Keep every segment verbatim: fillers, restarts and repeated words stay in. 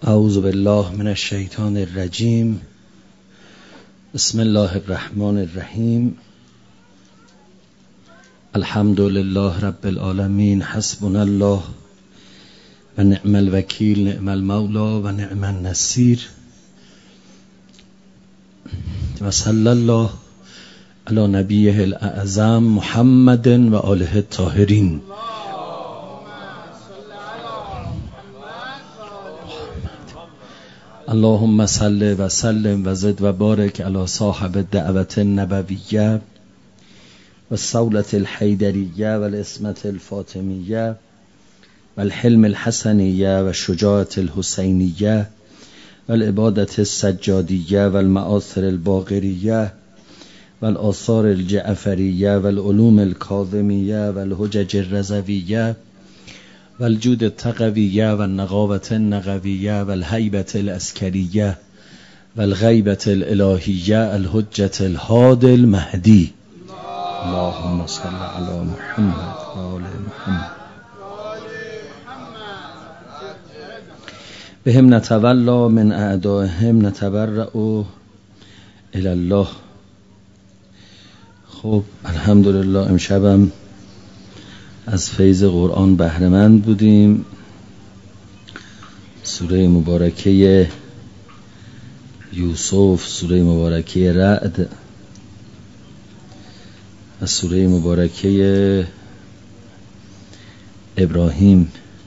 اعوذ بالله من الشیطان الرجیم. بسم الله الرحمن الرحیم. الحمد لله رب العالمین. حسبنا الله و نعم الوکیل، نعم المولا و نعم النصیر. و صلی الله علی نبیه الاعظم محمد و آله الطاهرین. اللهم صل و سلم و زد و بارک علی صاحب الدعوت النبویه و الصولة الحیدریه و العصمت الفاطمیه و الحلم الحسنیه و الشجاعة الحسینیه و العبادة السجادیه و المآثر الباقریه و الآثار الجعفریه و العلوم الکاظمیه و الحجج الرضویه و الجود التقویه و النقاوة النقویه و الهیبة العسکریه و الغیبة الالهیه الحجة الهادی المهدی. اللهم صل علی محمد و آل محمد. بهم نتولا من اعدائهم نتبرأ الی الله. خب الحمدلله امشبم از فیض قرآن بهره‌مند بودیم. سوره مبارکه یوسف، سوره مبارکه رعد و سوره مبارکه ابراهیم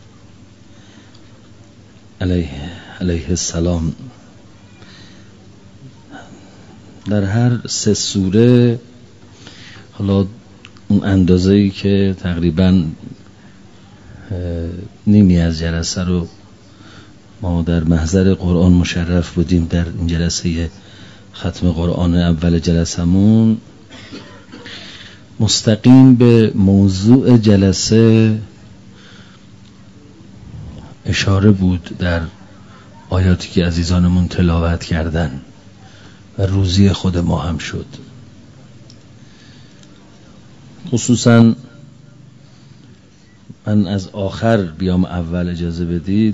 علیه, علیه السلام. در هر سه سوره حالا اون اندازه‌ای که تقریباً نیمی از جلسه رو ما در محضر قرآن مشرف بودیم، در این جلسه ختم قرآن اول جلسمون مستقیم به موضوع جلسه اشاره بود در آیاتی که عزیزانمون تلاوت کردن و روزی خود ما هم شد. خصوصا من از آخر بیام اول، اجازه بدید.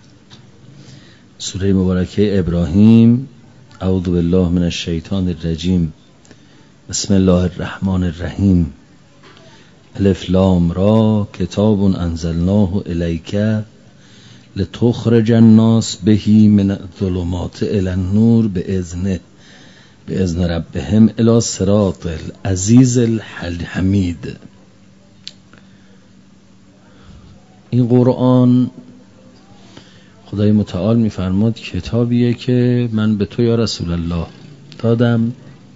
سوره مبارکه ابراهیم. اعوذ بالله من الشیطان الرجیم. بسم الله الرحمن الرحیم. الف لام را کتاب انزلناه الیک لتخرج الناس به من الظلمات الی النور باذنه باذن ربهم الی صراط العزیز الحمید. این قرآن خدای متعال میفرماد کتابیه که من به تو یا رسول الله دادم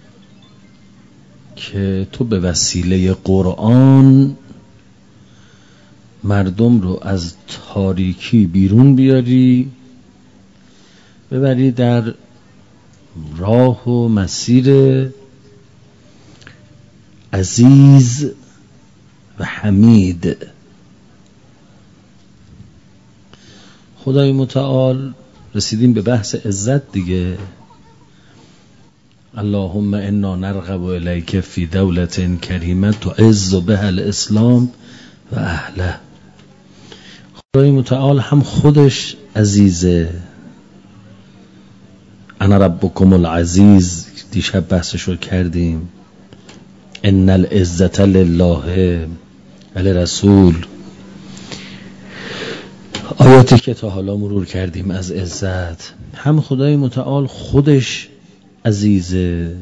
که تو به وسیله قرآن مردم رو از تاریکی بیرون بیاری، ببری در راه و مسیر عزیز و حمید. خدای متعال، رسیدیم به بحث عزت دیگه. اللهم انا نرغب الیک فی دولة کریمه تعز بها الاسلام و اهله. خدای متعال هم خودش عزیزه. انا ربکم العزیز، دیشب بحثش رو کردیم. ان العزت لله ولرسول. آیاتی که تا حالا مرور کردیم از عزت، هم خدای متعال خودش عزیزه،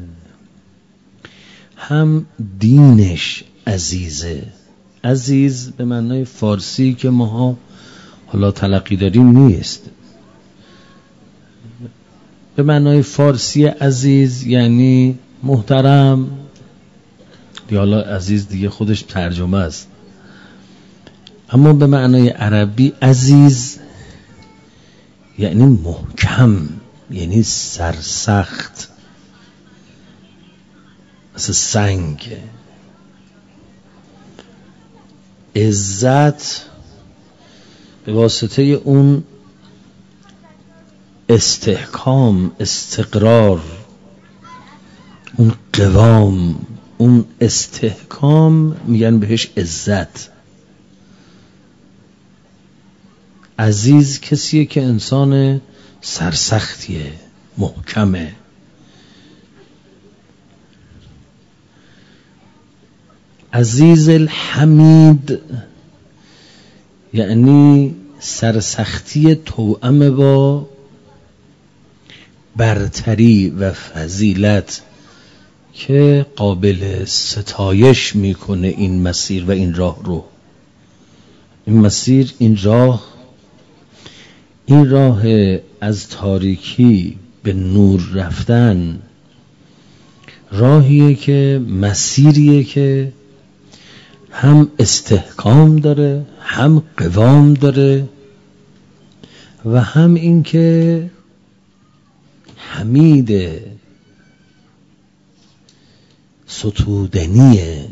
هم دینش عزیزه. عزیز به معنای فارسی که ما حالا تلقی داریم نیست. به معنای فارسی عزیز یعنی محترم، یا حالا عزیز دیگه خودش ترجمه است. اما به معنای عربی عزیز یعنی محکم، یعنی سرسخت، مثل سنگ. عزت به واسطه اون استحکام، استقرار، اون قوام، اون استحکام میگن بهش عزت. عزیز کسیه که انسان سرسختیه، محکمه. عزیز الحمید یعنی سرسختی توأم با برتری و فضیلت که قابل ستایش میکنه این مسیر و این راه رو. این مسیر، این راه، این راه از تاریکی به نور رفتن، راهیه که مسیریه که هم استحکام داره، هم قوام داره و هم این که حمیده، ستودنیه.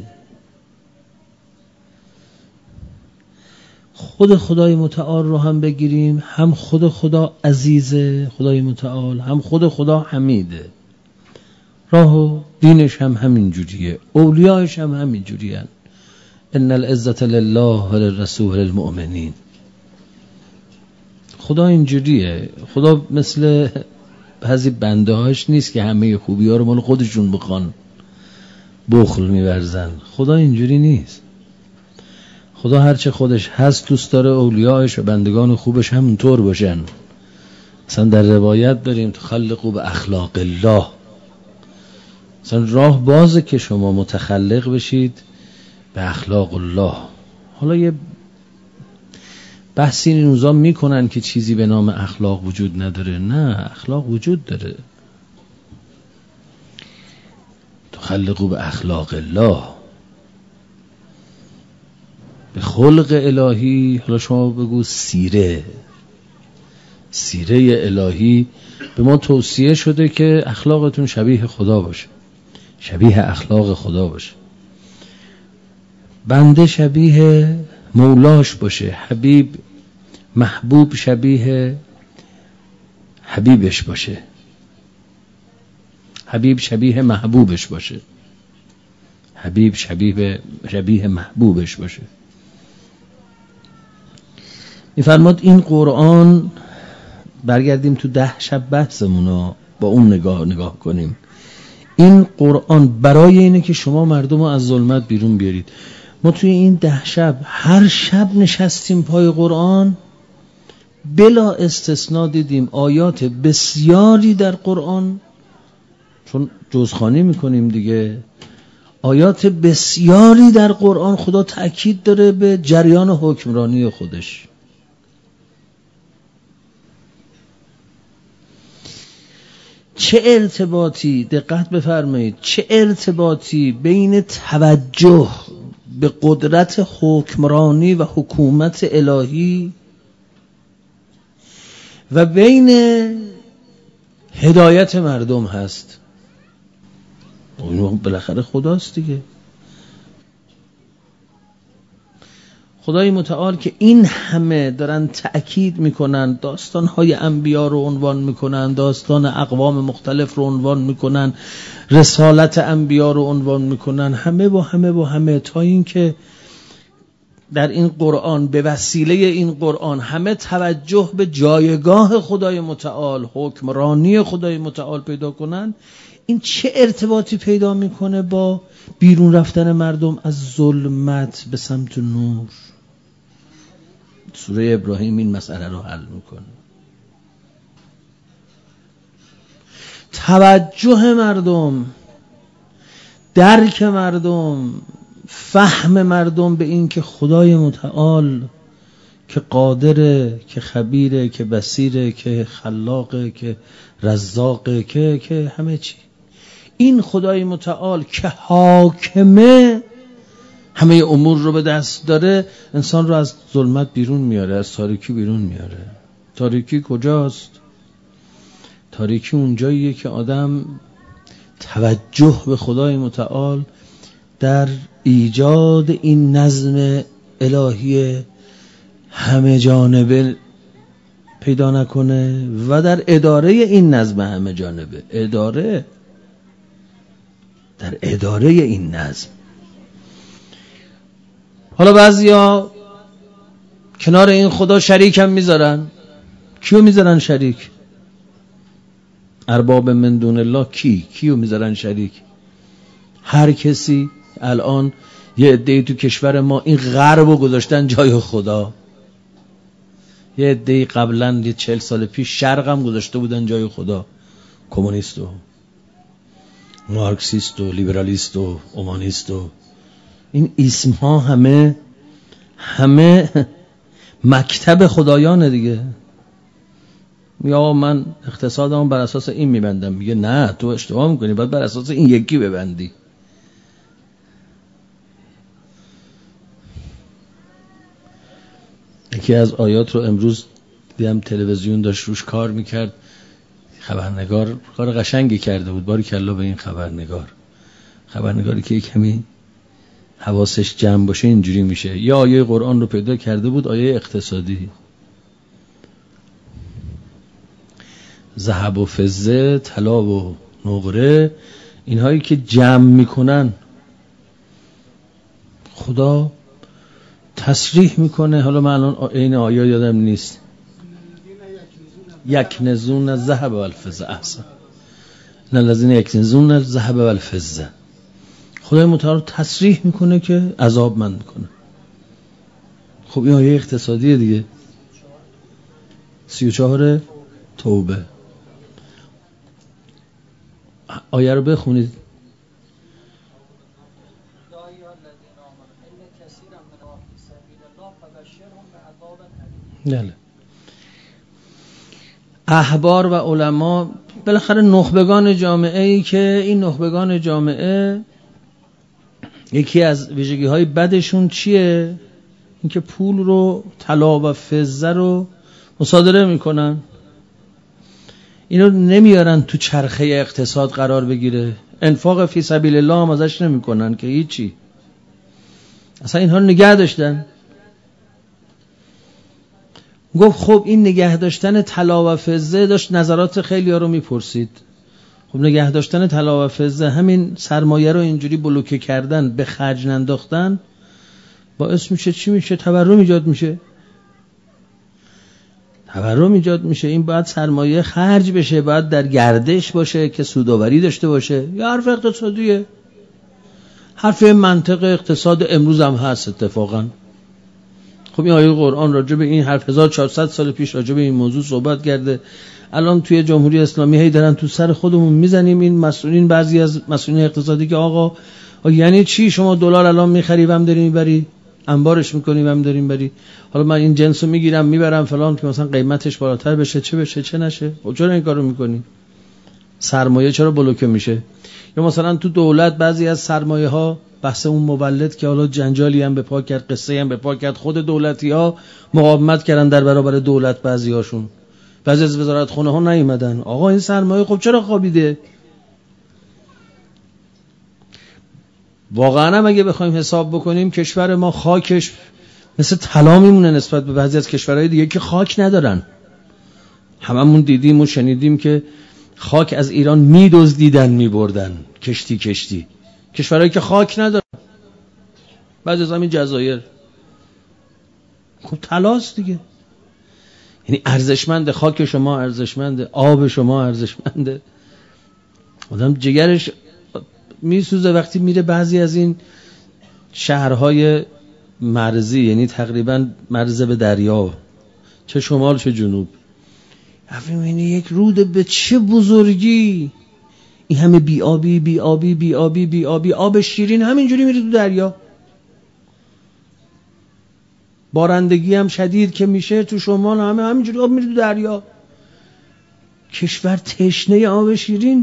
خود خدای متعال رو هم بگیریم، هم خود خدا عزیزه خدای متعال، هم خود خدا حمیده. راه و دینش هم همین جوریه، اولیاش هم همین جوریه. ان العزة لله و للرسول المؤمنین. خدا اینجوریه. خدا مثل بعضی بنده هاش نیست که همه خوبی ها رو مال خودشون بخوان بخل می‌ورزن. خدا اینجوری نیست. خدا هرچه خودش هست دوست داره اولیاش و بندگان خوبش همونطور باشن. مثلا در روایت داریم تخلقوا به اخلاق الله. مثلا راه بازه که شما متخلق بشید به اخلاق الله. حالا یه بحثی این روزا میکنن که چیزی به نام اخلاق وجود نداره. نه، اخلاق وجود داره. تخلقوا به اخلاق الله، به خلق الهی. حالا شما بگو سیره سیره الهی به ما توصیه شده که اخلاقتون شبیه خدا باشه، شبیه اخلاق خدا باشه. بنده شبیه مولاش باشه، حبیب محبوب شبیه حبیبش باشه، حبیب شبیه محبوبش باشه، حبیب شبیه شبیه محبوبش باشه. می‌فرماد این قرآن، برگردیم تو ده شب بحثمونو با اون نگاه نگاه کنیم. این قرآن برای اینه که شما مردم رو از ظلمت بیرون بیارید. ما توی این ده شب هر شب نشستیم پای قرآن، بلا استثناء دیدیم آیات بسیاری در قرآن، چون جزخوانی میکنیم دیگه، آیات بسیاری در قرآن خدا تأکید داره به جریان حکمرانی خودش. چه ارتباطی، دقت بفرمایید، چه ارتباطی بین توجه به قدرت حکمرانی و حکومت الهی و بین هدایت مردم هست؟ اون بالاخره خداست دیگه. خدای متعال که این همه دارن تأکید میکنن، داستانهای انبیا رو عنوان میکنن، داستان اقوام مختلف رو عنوان میکنن، رسالت انبیا رو عنوان میکنن، همه با همه با همه، تا این که در این قرآن به وسیله این قرآن همه توجه به جایگاه خدای متعال، حکمرانی خدای متعال پیدا کنن. این چه ارتباطی پیدا میکنه با بیرون رفتن مردم از ظلمت به سمت نور؟ سوره ابراهیم این مسئله رو حل میکنه. توجه مردم، درک مردم، فهم مردم به این که خدای متعال که قادره، که خبیره، که بصیره، که خلاقه، که رزاقه، که که همه چی، این خدای متعال که حاکمه، همه امور رو به دست داره، انسان رو از ظلمت بیرون میاره، از تاریکی بیرون میاره. تاریکی کجاست؟ تاریکی اونجاییه که آدم توجه به خدای متعال در ایجاد این نظم الهی همه جانبه پیدا نکنه و در اداره این نظم همه جانبه، اداره در اداره این نظم. حالا بعضیا کنار این خدا شریک هم میذارن. کیو میذارن شریک؟ ارباب من دون الله کی کیو میذارن شریک؟ هر کسی. الان یه عده‌ای تو کشور ما این غربو گذاشتن جای خدا، یه عده‌ای قبلا یه چهل سال پیش شرق هم گذاشته بودن جای خدا، کمونیست و مارکسیست و لیبرالیست و اومانیست و این اسم ها همه همه مکتب خدایانه دیگه. یا من اقتصادم بر اساس این میبندم، میگه نه تو اشتباه میکنی، باید بر اساس این یکی ببندی. یکی از آیات رو امروز دیدم تلویزیون داشت روش کار میکرد، خبرنگار کار قشنگی کرده بود، باری کلا به این خبرنگار. خبرنگاری که کمی حواسش جمع باشه اینجوری میشه. یا آیه قرآن رو پیدا کرده بود، آیه اقتصادی، ذهب و فضه، طلا و نقره، اینهایی که جمع میکنن خدا تصریح میکنه. حالا من الان این آیه یادم نیست، یک نزون ذهب و الفضه، احسن، نه الذین یکنزون الذهب و الفضه. خدای متعال تصریح میکنه که عذاب من میکنه. خب این آیه اقتصادیه دیگه. سی و چهار توبه آیه رو بخونید. بله. احبار و علما بالاخره نخبگان جامعه ای که این نخبگان جامعه یکی از ویژگی های بدشون چیه؟ اینکه پول رو، طلا و فضه رو مصادره میکنن، اینو نمیارن تو چرخه اقتصاد قرار بگیره. انفاق فی سبیل الله هم ازش نمیکنن که هیچی، اصلا اینها رو نگه داشتن. گفت خب این نگه داشتن طلا و فضه، داشت نظرات خیلی ها رو میپرسید. خب نگه داشتن طلا و فضه، همین سرمایه رو اینجوری بلوکه کردن، به خرج ننداختن، باعث میشه چی میشه؟ تورم ایجاد میشه. تورم ایجاد میشه. این باید سرمایه خرج بشه، باید در گردش باشه که سودآوری داشته باشه. یا حرف اقتصادیه، حرف منطق اقتصاد امروز هم هست اتفاقا. خب این آیه قرآن راجع به این حرف هزار و چهارصد سال پیش راجع به این موضوع صحبت کرده. الان توی جمهوری اسلامی هی دارن تو سر خودمون میزنیم این مسئولین، بعضی از مسئولین اقتصادی که آقا یعنی چی شما دلار الان میخری و هم داری میبری، انبارش میکنی و هم داری میبری، حالا من این جنسو میگیرم میبرم فلان که مثلا قیمتش بالاتر بشه، چه بشه چه نشه. خب چرا این کارو میکنی؟ سرمایه چرا بلوکه میشه؟ یا مثلا تو دولت بعضی از سرمایه ها، بحث اون مولد که حالا جنجالی هم به پا کرد، قصه هم به پا کرد، خود دولتی ها مقاومت کردن در برابر دولت، بعضی هاشون، بعضی از وزارت خونه ها نیومدن. آقا این سرمایه خب چرا خوابیده؟ واقعا هم اگه بخوایم حساب بکنیم کشور ما خاکش مثل طلا میمونه نسبت به بعضی از کشورهای دیگه که خاک ندارن. هممون دیدیم و شنیدیم که خاک از ایران میدزدیدن میبردن کشتی کشتی، کشورهایی که خاک ندارن، بعضی از همین جزایر. خب طلاست دیگه، یعنی ارزشمنده، خاک شما ارزشمنده، آب شما ارزشمنده. آدم جگرش میسوزه وقتی میره بعضی از این شهرهای مرزی، یعنی تقریبا مرز به دریا، چه شمال چه جنوب، یعنی یک رود به چه بزرگی، این همه بی آبی بی آبی بی آبی بی آبی، آب شیرین همینجوری میره تو دریا. بارندگی هم شدید که میشه تو شمال همه همینجوری آب میره تو دریا. کشور تشنه آب شیرین.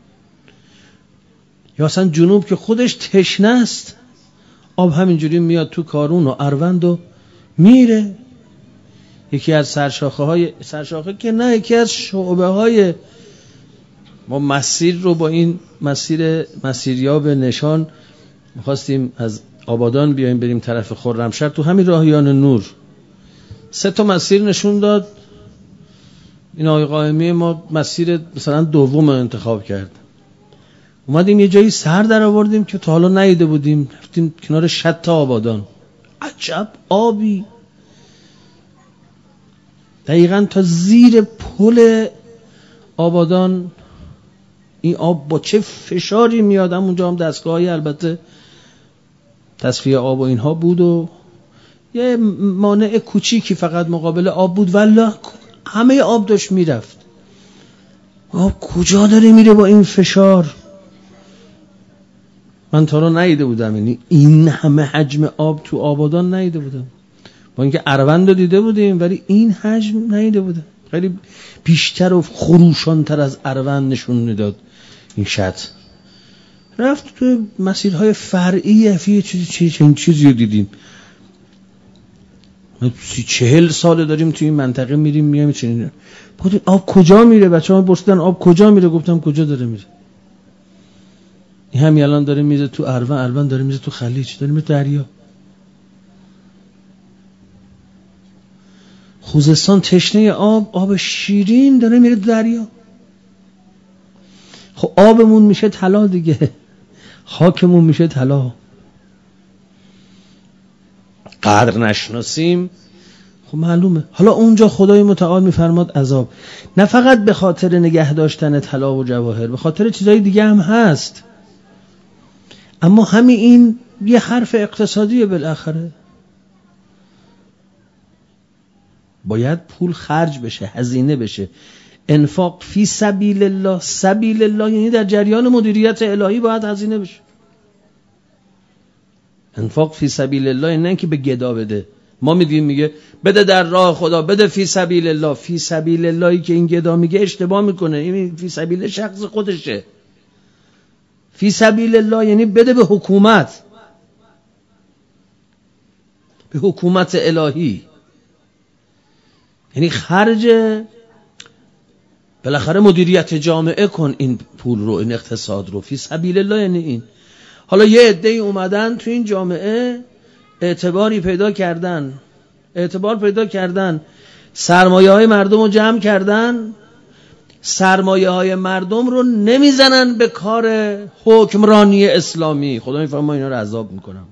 یا اصلا جنوب که خودش تشنه است، آب همینجوری میاد تو کارون و اروند و میره. یکی از سرشاخه های سرشاخه که نه یکی از شعبه های ما مسیر رو با این مسیر مسیریاب نشان می‌خواستیم از آبادان بیایم بریم طرف خرمشهر، تو همین راهیان نور سه تا مسیر نشون داد. این آقای قائمی ما مسیر مثلا دوم انتخاب کرد، اومدیم یه جایی سر در آوردیم که تا حالا ندیده بودیم، رفتیم کنار شط آبادان، عجب آبی، دقیقاً تا زیر پل آبادان این آب با چه فشاری میاد. اونجا هم دستگاهی البته تصفیه آب و اینها بود و یه مانع کوچیکی فقط مقابل آب بود، والله همه آب داشت میرفت. آب کجا داره میره با این فشار؟ من تا رو ندیده بودم، یعنی این همه حجم آب تو آبادان ندیده بودم. با اینکه اروند رو دیده بودیم ولی این حجم ندیده بودم. خیلی بیشتر و خروشانتر از اروند نشون میداد این شط. رفت تو مسیرهای فرعی یه چیزی چیزی چیزی چیزی رو دیدیم. سی چهل سال داریم توی این منطقه میریم میایم چنین. گفتم آب کجا میره؟ بچه‌ها پرسیدن آب کجا میره؟ گفتم کجا داره میره؟ این همین الان داره میره تو اروند، اروند داره میره تو خلیج، داره میره دریا. خوزستان تشنه آب، آب شیرین داره میره دریا. خب آبمون میشه طلا دیگه، خاکمون میشه طلا. قدر نشناسیم خب معلومه. حالا اونجا خدای متعال میفرماد عذاب، نه فقط به خاطر نگه داشتن طلا و جواهر، به خاطر چیزای دیگه هم هست. اما همین این یه حرف اقتصادیه، بالاخره باید پول خرج بشه، هزینه بشه. انفاق فی سبیل الله، سبیل الله یعنی در جریان مدیریت الهی باید هزینه بشه. انفاق فی سبیل الله نه اینکه به گدا بده. ما میگیم میگه بده در راه خدا، بده فی سبیل الله. فی سبیل اللهی که این گدا میگه اشتباه میکنه. این فی سبیل شخص خودشه. فی سبیل الله یعنی بده به حکومت، به حکومت الهی، یعنی خرج بالاخره مدیریت جامعه کن این پول رو، این اقتصاد رو. فی سبیل الله یعنی این. حالا یه عده‌ای اومدن تو این جامعه اعتباری پیدا کردن، اعتبار پیدا کردن، سرمایه های مردم رو جمع کردن، سرمایه های مردم رو نمیزنن به کار حکمرانی اسلامی. خدا میفرماید ما اینا رو عذاب میکنم،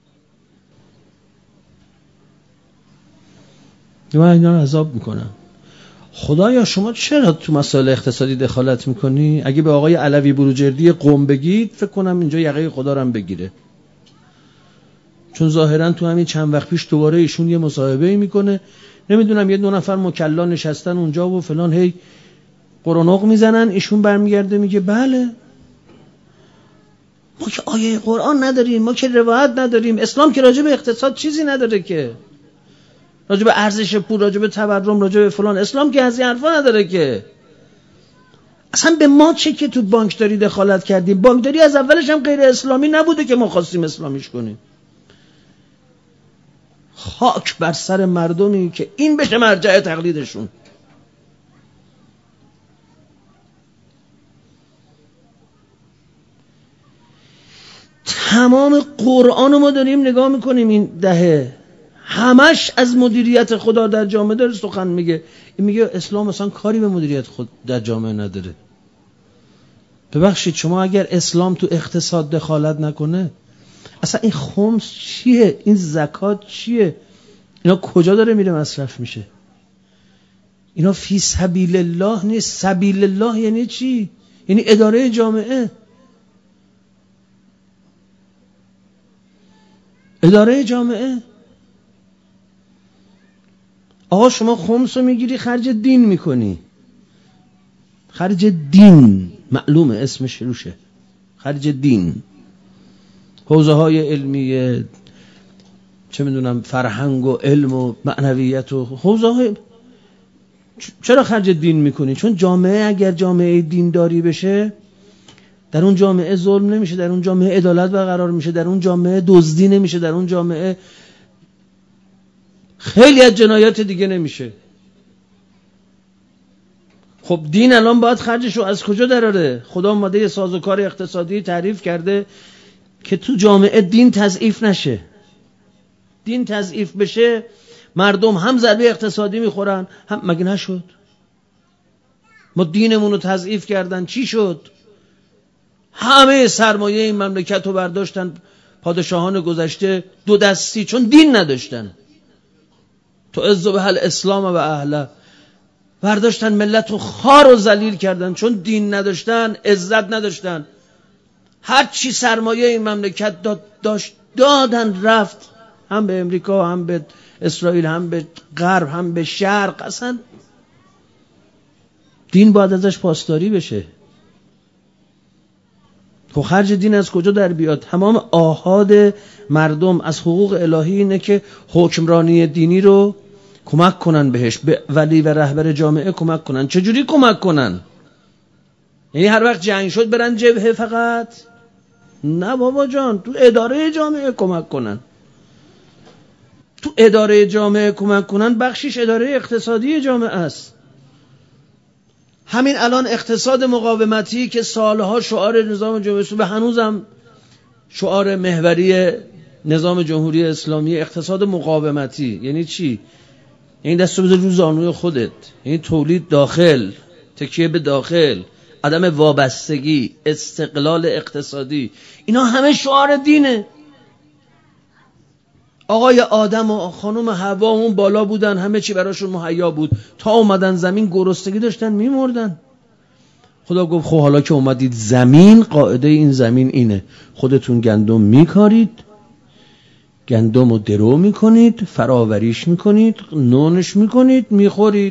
من اینا رو عذاب میکنم. خدایا شما چرا تو مسائل اقتصادی دخالت میکنی؟ اگه به آقای علوی بروجردی قم بگید فکر کنم اینجا یقه خدا رو هم بگیره، چون ظاهرا تو همین چند وقت پیش دوباره ایشون یه مصاحبه میکنه، نمیدونم یه دو نفر مکلا نشستن اونجا و فلان هی قرآنق میزنن، ایشون برمیگرده میگه بله ما که آیه قرآن نداریم، ما که روایت نداریم، اسلام که راجع به اقتصاد چیزی نداره، که راجع به ارزش پول، راجع به تورم، راجع به فلان، اسلام که از این حرفا نداره که. اصلا به ما چه که تو بانکداری دخالت کردیم؟ بانکداری از اولش هم غیر اسلامی نبوده که ما خواستیم اسلامیش کنیم. خاک بر سر مردمی که این بشه مرجع تقلیدشون. تمام قرآن رو ما داریم نگاه میکنیم این دهه، همش از مدیریت خدا در جامعه داره سخن میگه. این میگه اسلام اصلا کاری به مدیریت خود در جامعه نداره. ببخشید شما اگر اسلام تو اقتصاد دخالت نکنه، اصلا این خمس چیه؟ این زکات چیه؟ اینا کجا داره میره مصرف میشه؟ اینا فی سبیل الله نیست. سبیل الله یعنی چی؟ یعنی اداره جامعه. اداره جامعه. آقا شما خمس رو میگیری خرج دین میکنی، خرج دین معلومه اسمش روشه، خرج دین، حوزه های علمیه، چه میدونم فرهنگ و علم و معنویت و حوزه های. چرا خرج دین میکنی؟ چون جامعه اگر جامعه دینداری بشه در اون جامعه ظلم نمیشه، در اون جامعه عدالت برقرار میشه، در اون جامعه دزدی نمیشه، در اون جامعه خیلی از جنایات دیگه نمیشه. خب دین الان باید خرجشو از کجا دراره؟ خدا اومده سازوکار اقتصادی تعریف کرده که تو جامعه دین تضعیف نشه. دین تضعیف بشه مردم هم ضربه اقتصادی میخورن هم. مگه نشد؟ ما دینمون رو تضعیف کردن، چی شد؟ همه سرمایه این مملکت رو برداشتن پادشاهان گذشته دو دستی، چون دین نداشتن. تو عز به الاسلام و اهله. برداشتن ملت رو خوار و ذلیل کردن، چون دین نداشتن، عزت نداشتن، هر چی سرمایه این مملکت داد داشت دادن رفت، هم به امریکا، هم به اسرائیل، هم به غرب، هم به شرق. اصلا دین باید ازش پاسداری بشه. خب خرج دین از کجا در بیاد؟ تمام آحاد مردم از حقوق الهی اینه که حکمرانی دینی رو کمک کنن بهش، به ولی و رهبر جامعه کمک کنن. چجوری کمک کنن؟ یعنی هر وقت جنگ شد برن جبهه فقط؟ نه بابا جان، تو اداره جامعه کمک کنن. تو اداره جامعه کمک کنن، بخشیش اداره اقتصادی جامعه است. همین الان اقتصاد مقاومتی که سالها شعار نظام جمهوری اسلامی، هنوزم شعار محوری نظام جمهوری اسلامی اقتصاد مقاومتی، یعنی چی؟ یعنی دستو بذار رو زانوی خودت، یعنی تولید داخل، تکیه به داخل، عدم وابستگی، استقلال اقتصادی. اینا همه شعار دینه. آقای آدم و خانم حوا اون بالا بودن، همه چی براشون مهیا بود، تا اومدن زمین گرسنگی داشتن میمردن. خدا گفت خب حالا که اومدید زمین، قاعده این زمین اینه، خودتون گندم میکارید، گندم رو درو میکنید، فراوریش میکنید، نونش میکنید، میخورید.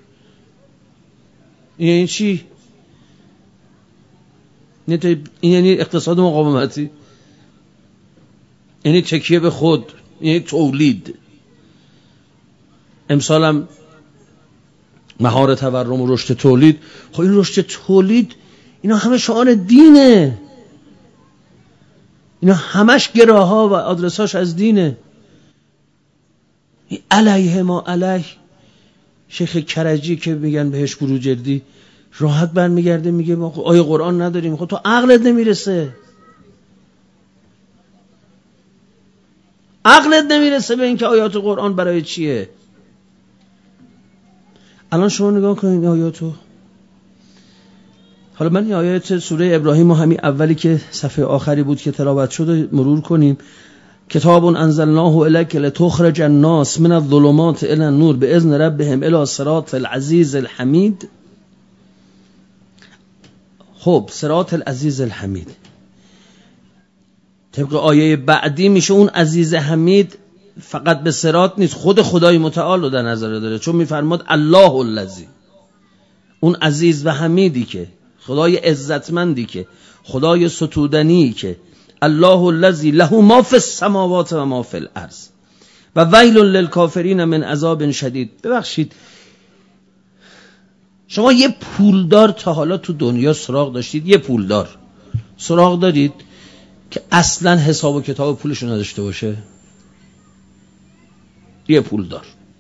این یعنی چی؟ این یعنی اقتصاد مقاومتی، یعنی تکیه به خود، یعنی تولید. امسال هم مهار تورم و رشد تولید. خب این رشد تولید اینا همه شعار دینه، اینا همش گراها و آدرساش از دینه. علیه ما علیه. شیخ کرجی که میگن بهش بروجردی راحت برمیگرده میگه ما آیه قرآن نداریم. خب تو عقلت نمیرسه، عقلت نمیرسه به این که آیات قرآن برای چیه. الان شما نگاه کنید این آیاتو. حالا من این آیات سوره ابراهیم و همین اولی که صفحه آخری بود که تلاوت شد مرور کنیم. کتاب انزلناه الیک لتخرج الناس من الظلمات الی النور باذن ربهم الی صراط العزیز الحمید. خب صراط العزیز الحمید طبق آیه بعدی میشه اون عزیز حمید فقط به صراط نیست، خود خدای متعال رو در نظر داره، چون میفرماد الله الذی، اون عزیز و حمیدی که خدای عزتمندی که خدای ستودنی که الله الذی له ما فی السماوات و ما فی الارض و ویل للکافرین من عذاب شدید. ببخشید شما یه پولدار تا حالا تو دنیا سراغ داشتید؟ یه پولدار سراغ دارید که اصلا حساب و کتاب پولشو نداشته باشه؟ یه پولدار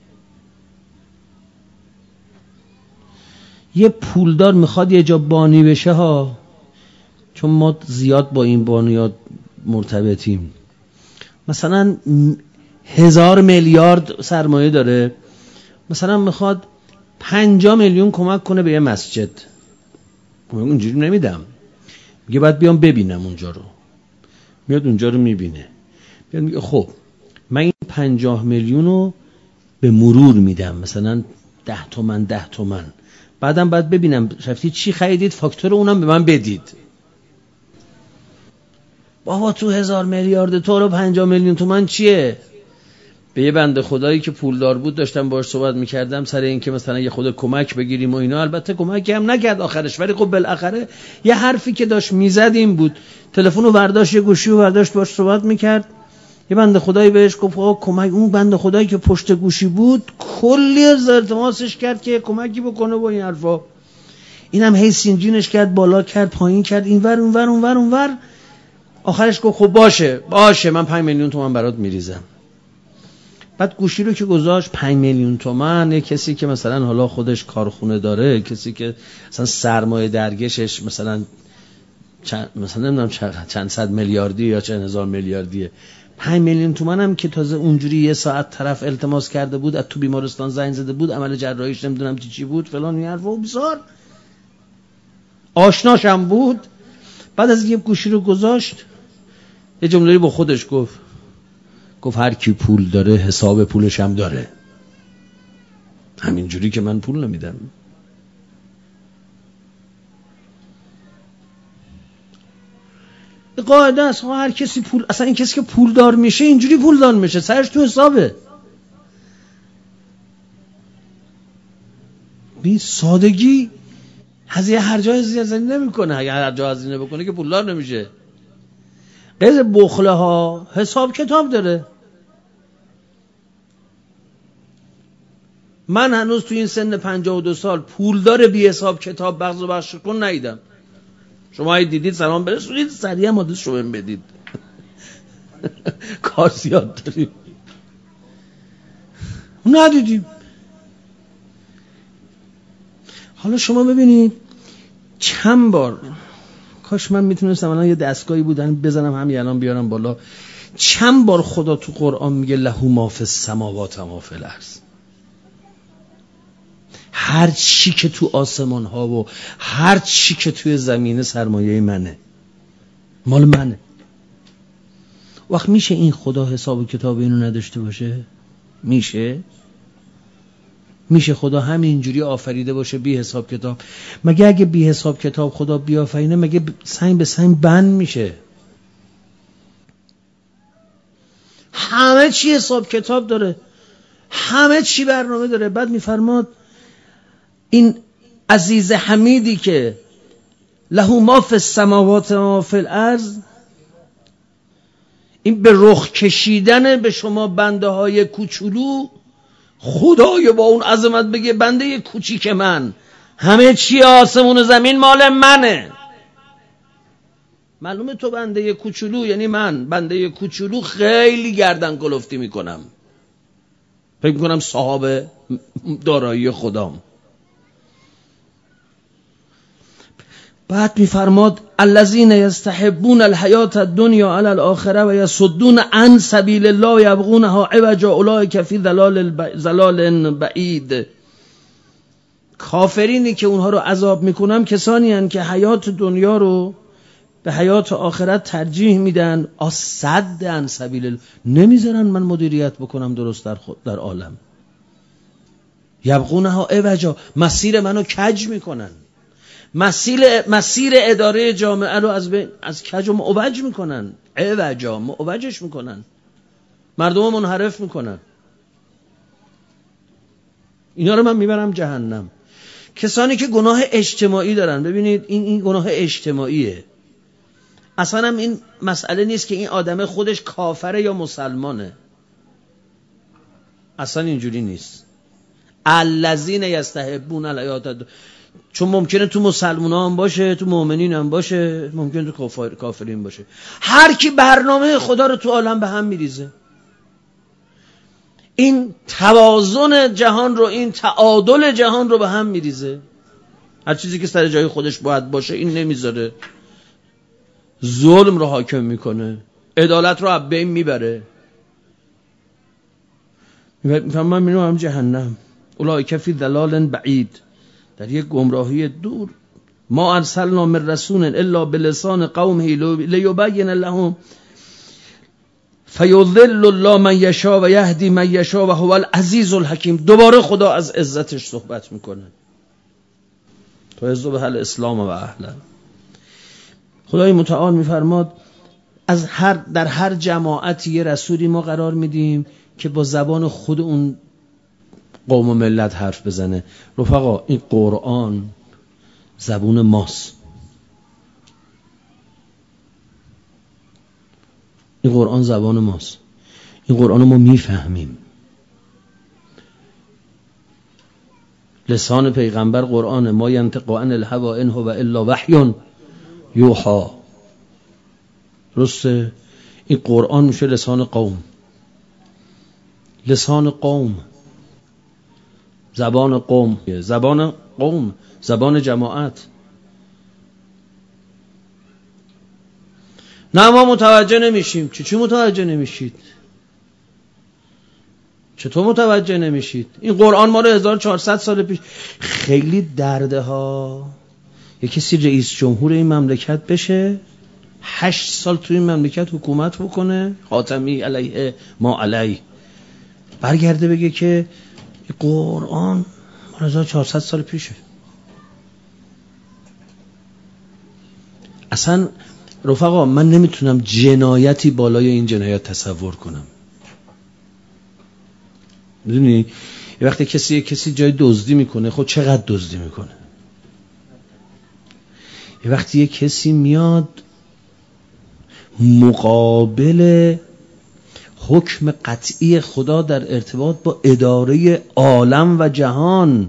یه پولدار میخواد یه جا بانی بشه ها، چون ما زیاد با این بانیات مرتبطیم. مثلا هزار میلیارد سرمایه داره، مثلا میخواد پنجاه میلیون کمک کنه به یه مسجد. اونجوری نمیدم، میگه باید بیام ببینم اونجا رو. میاد اونجا رو میبینه، میاد میگه خب من این پنجاه میلیون رو به مرور میدم، مثلا ده تومن ده تومن، بعدم باید ببینم رفتید چی خریدید، فاکتور اونم به من بدید. بابا تو هزار میلیارد تو رو پنجاه میلیون تومن چیه؟ به یه بنده خدایی که پولدار بود داشتم باهاش صحبت میکردم سر این که مثلا یه خود کمک بگیریم و اینا. البته کمکی هم نکرد آخرش، ولی خب بالاخره یه حرفی که داشت میزد این بود. تلفن رو برداشت، یه گوشی رو برداشت باهاش صحبت میکرد. یه بنده خدایی بهش گفت آقا کمک. اون بنده خدایی که پشت گوشی بود کلی از التماسش کرد که کمکی بکنه با این حرفا. اینم هی سینجینش کرد، بالا کرد، پایین کرد، اینور اونور اونور اونور. آخرش گفت خب باشه باشه من پنج میلیون تومان برات میریزم. بعد گوشی رو که گذاشت، پنج میلیون تومان، یه کسی که مثلا حالا خودش کارخونه داره، کسی که مثلا سرمایه درگشش مثلا چند مثلا نمیدونم چند صد میلیاردی یا چند هزار میلیاردیه، پنج میلیون تومان هم که تازه اونجوری یه ساعت طرف التماس کرده بود، از تو بیمارستان زنگ زده بود، عمل جراحیش نمیدونم چی چی بود فلان، این حرفا بسار آشناشم بود. بعد از یه گوشی رو گذاشت، یه جمله‌ای با خودش گفت گفت هر کی پول داره حساب پولش هم داره. همینجوری که من پول نمیدم. قاعده است هر کسی پول، اصلا این کسی که پول دار میشه اینجوری پول دار میشه، سرش تو حسابه. بی سادگی هزینه هر جای هزینه نمیکنه، اگه هر جا هزینه بکنه که پولدار نمیشه. غیر بخله ها حساب کتاب داره. من هنوز تو این سن پنجاه و دو سال پولدار بی حساب کتاب بغض و بخش کن ندیدم. شما اگه دیدید سلام برسونید، سریع هم آدرس شما بدید. کار زیاد داریم. ندیدیم. حالا شما ببینید چند بار، کاش من میتونستم الان یه دستگاهی بودن بزنم همین الان بیارم بالا، چند بار خدا تو قرآن میگه له ما فی السماوات و ما فی الارض. هر چی که تو آسمان ها و هر چی که توی زمینه سرمایه منه، مال منه. وقت میشه این خدا حساب و کتاب اینو نداشته باشه؟ میشه؟ میشه خدا همینجوری آفریده باشه بی حساب کتاب؟ مگه اگه بی حساب کتاب خدا بیافرینه مگه سنگ به سنگ بند میشه؟ همه چی حساب کتاب داره، همه چی برنامه داره. بعد میفرماد این عزیز حمیدی که له ما فی السماوات و ما فی الارض، این به رخ کشیدن به شما بنده های کوچولو، خدای با اون عظمت بگه بنده کوچیک من، همه چی آسمون و زمین مال منه. معلومه تو بنده کوچولو، یعنی من بنده کوچولو خیلی گردن کلفتی میکنم، فکر میکنم صاحب دارایی خدام. بعد میفرماد الذین یستحبون الحیات الدنیا علی الاخره و یصدون عن سبیل الله یبغونها عوجا اولئک فی ضلال بعید. کافرینی که اونها رو عذاب میکنم کسانی هستند که حیات دنیا رو به حیات آخرت ترجیح میدن، اصد عن سبیل الله، نمیذارن من مدیریت بکنم درست در خود در عالم. یبغونها عوجا، مسیر منو کج میکنن، مسیر مسیر اداره جامعه رو از از کج و معوج میکنن، عوجا معوجش میکنن، مردم منحرف میکنن. اینا رو من میبرم جهنم. کسانی که گناه اجتماعی دارن، ببینید این این گناه اجتماعیه. اصلا هم این مسئله نیست که این آدم خودش کافره یا مسلمانه، اصلا اینجوری نیست. الذین یستحبون الحیات الدنیا، چون ممکنه تو مسلمان هم باشه، تو مؤمنین هم باشه، ممکنه تو کافر کافرین باشه. هر کی برنامه خدا رو تو عالم به هم میریزه. این توازن جهان رو، این تعادل جهان رو به هم میریزه. هر چیزی که سر جای خودش باید باشه این نمیذاره، ظلم رو حاکم میکنه، عدالت رو از بین میبره. میفهم من میرم جهنم. اولئک فی ضلال بعید، در یک گمراهی دور. ما ارسلنا من رسول الا بلسان قومه لیبین لهم فیضل الله من یشاء و یهدی من یشاء و هو العزیز الحکیم. دوباره خدا از عزتش صحبت میکنه. تو عزو به اهل اسلام و اهل. خدای متعال میفرماد از هر در هر جماعتی یه رسولی ما قرار میدیم که با زبان خود اون قوم و ملت حرف بزنه. رفقا این قرآن زبون ماست، این قرآن زبان ماست، این قرآن ما میفهمیم. لسان پیغمبر قرآن، ما ینطق عن الهوی ان هو الا وحی یوحی. درسته؟ این قرآن میشه لسان قوم، لسان قوم، زبان قوم، زبان قوم، زبان جماعت. نه ما متوجه نمیشیم. چی چی متوجه نمیشید؟ چطور متوجه نمیشید؟ این قرآن ما رو هزار و چهارصد سال پیش خیلی درده ها. یه کسی رئیس جمهور این مملکت بشه، هشت سال توی این مملکت حکومت بکنه، خاتمی علیه ما علیه، برگرده بگه که قرآن مال هزار و چهارصد سال پیشه. اصلا رفقا من نمیتونم جنایتی بالای این جنایت تصور کنم. میدونی یه وقتی کسی کسی جای دزدی میکنه، خب چقدر دزدی میکنه؟ یه وقتی یه کسی میاد مقابل حکم قطعی خدا در ارتباط با اداره عالم و جهان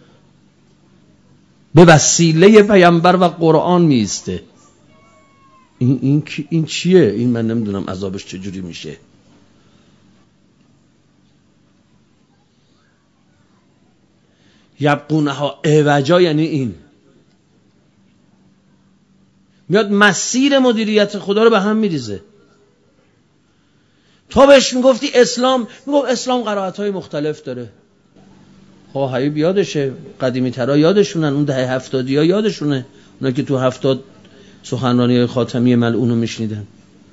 به وسیله پیامبر و قرآن میسته، این این این چیه؟ این من نمیدونم عذابش چجوری میشه. یبقونها عوجا یعنی این میاد مسیر مدیریت خدا رو به هم میریزه. تو بهش میگفتی اسلام، میگفت اسلام قرائت‌های مختلف داره. خب حبیب یادشه، قدیمی ترا یادشونن، اون دهه هفتادی ها یادشونه، اونا که تو هفتاد سخنرانی خاتمی ملعون رو میشنیدن.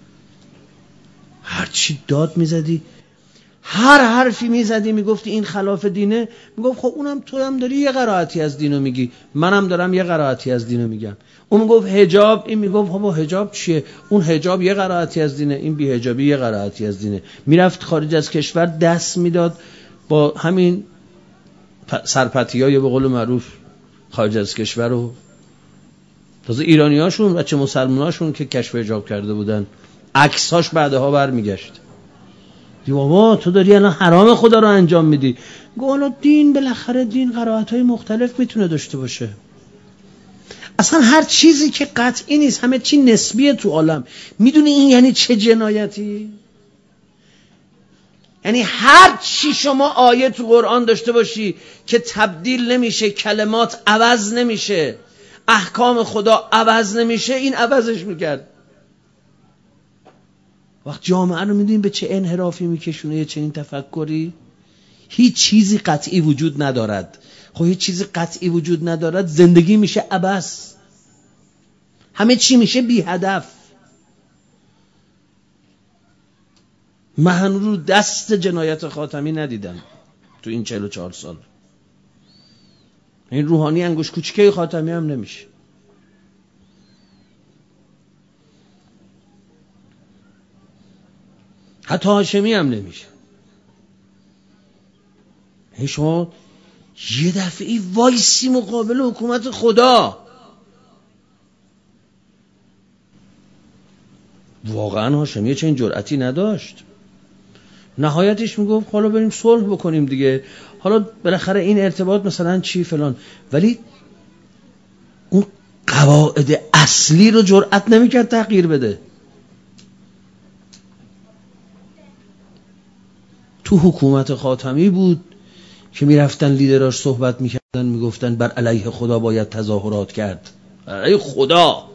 هر چی داد میزدی، هر حرفی میزدی میگفتی این خلاف دینه، میگفت خب اونم تو هم داری یه قرائتی از دینو میگی، منم دارم یه قرائتی از دینو میگم. اون میگفت حجاب، این میگفت خب حجاب چیه؟ اون حجاب یه قرائتی از دینه، این بی حجابی یه قرائتی از دینه. میرفت خارج از کشور دست میداد با همین سرپتیای به قول معروف خارج از کشور رو. تازه ایرانیاشون بچه مسلماناشون که کشف حجاب کرده بودن عکساش بعدها برمیگشت. دی بابا تو داری الان حرام خدا رو انجام میدی. گفت دین بالاخره دین قرائت‌های مختلف میتونه داشته باشه. اصلا هر چیزی که قطعی نیست، همه چی نسبیه تو عالم. میدونی این یعنی چه جنایتی؟ یعنی هر چی شما آیه تو قرآن داشته باشی که تبدیل نمیشه، کلمات عوض نمیشه، احکام خدا عوض نمیشه، این عوضش میکرد. وقت جامعه رو میدونیم به چه انحرافی میکشونه، چه این تفکری. هیچ چیزی قطعی وجود ندارد. خب هیچ چیزی قطعی وجود ندارد، زندگی میشه عبث، همه چی میشه بی هدف. من رو دست جنایت خاتمی ندیدم تو این چهل و چهار سال. این روحانی انگوش کوچیکه خاتمی هم نمیشه. حتی هاشمی هم نمیشه. این شما یه دفعی وایسی مقابل حکومت خدا. واقعا هاشمی چه این جرأتی نداشت. نهایتش میگفت حالا بریم صلح بکنیم دیگه، حالا بالاخره این ارتباط مثلا چی فلان، ولی اون قواعد اصلی رو جرأت نمیکرد تغییر بده. تو حکومت خاتمی بود که میرفتن لیدراش صحبت میکردن، میگفتن بر علیه خدا باید تظاهرات کرد. بر علیه خدا.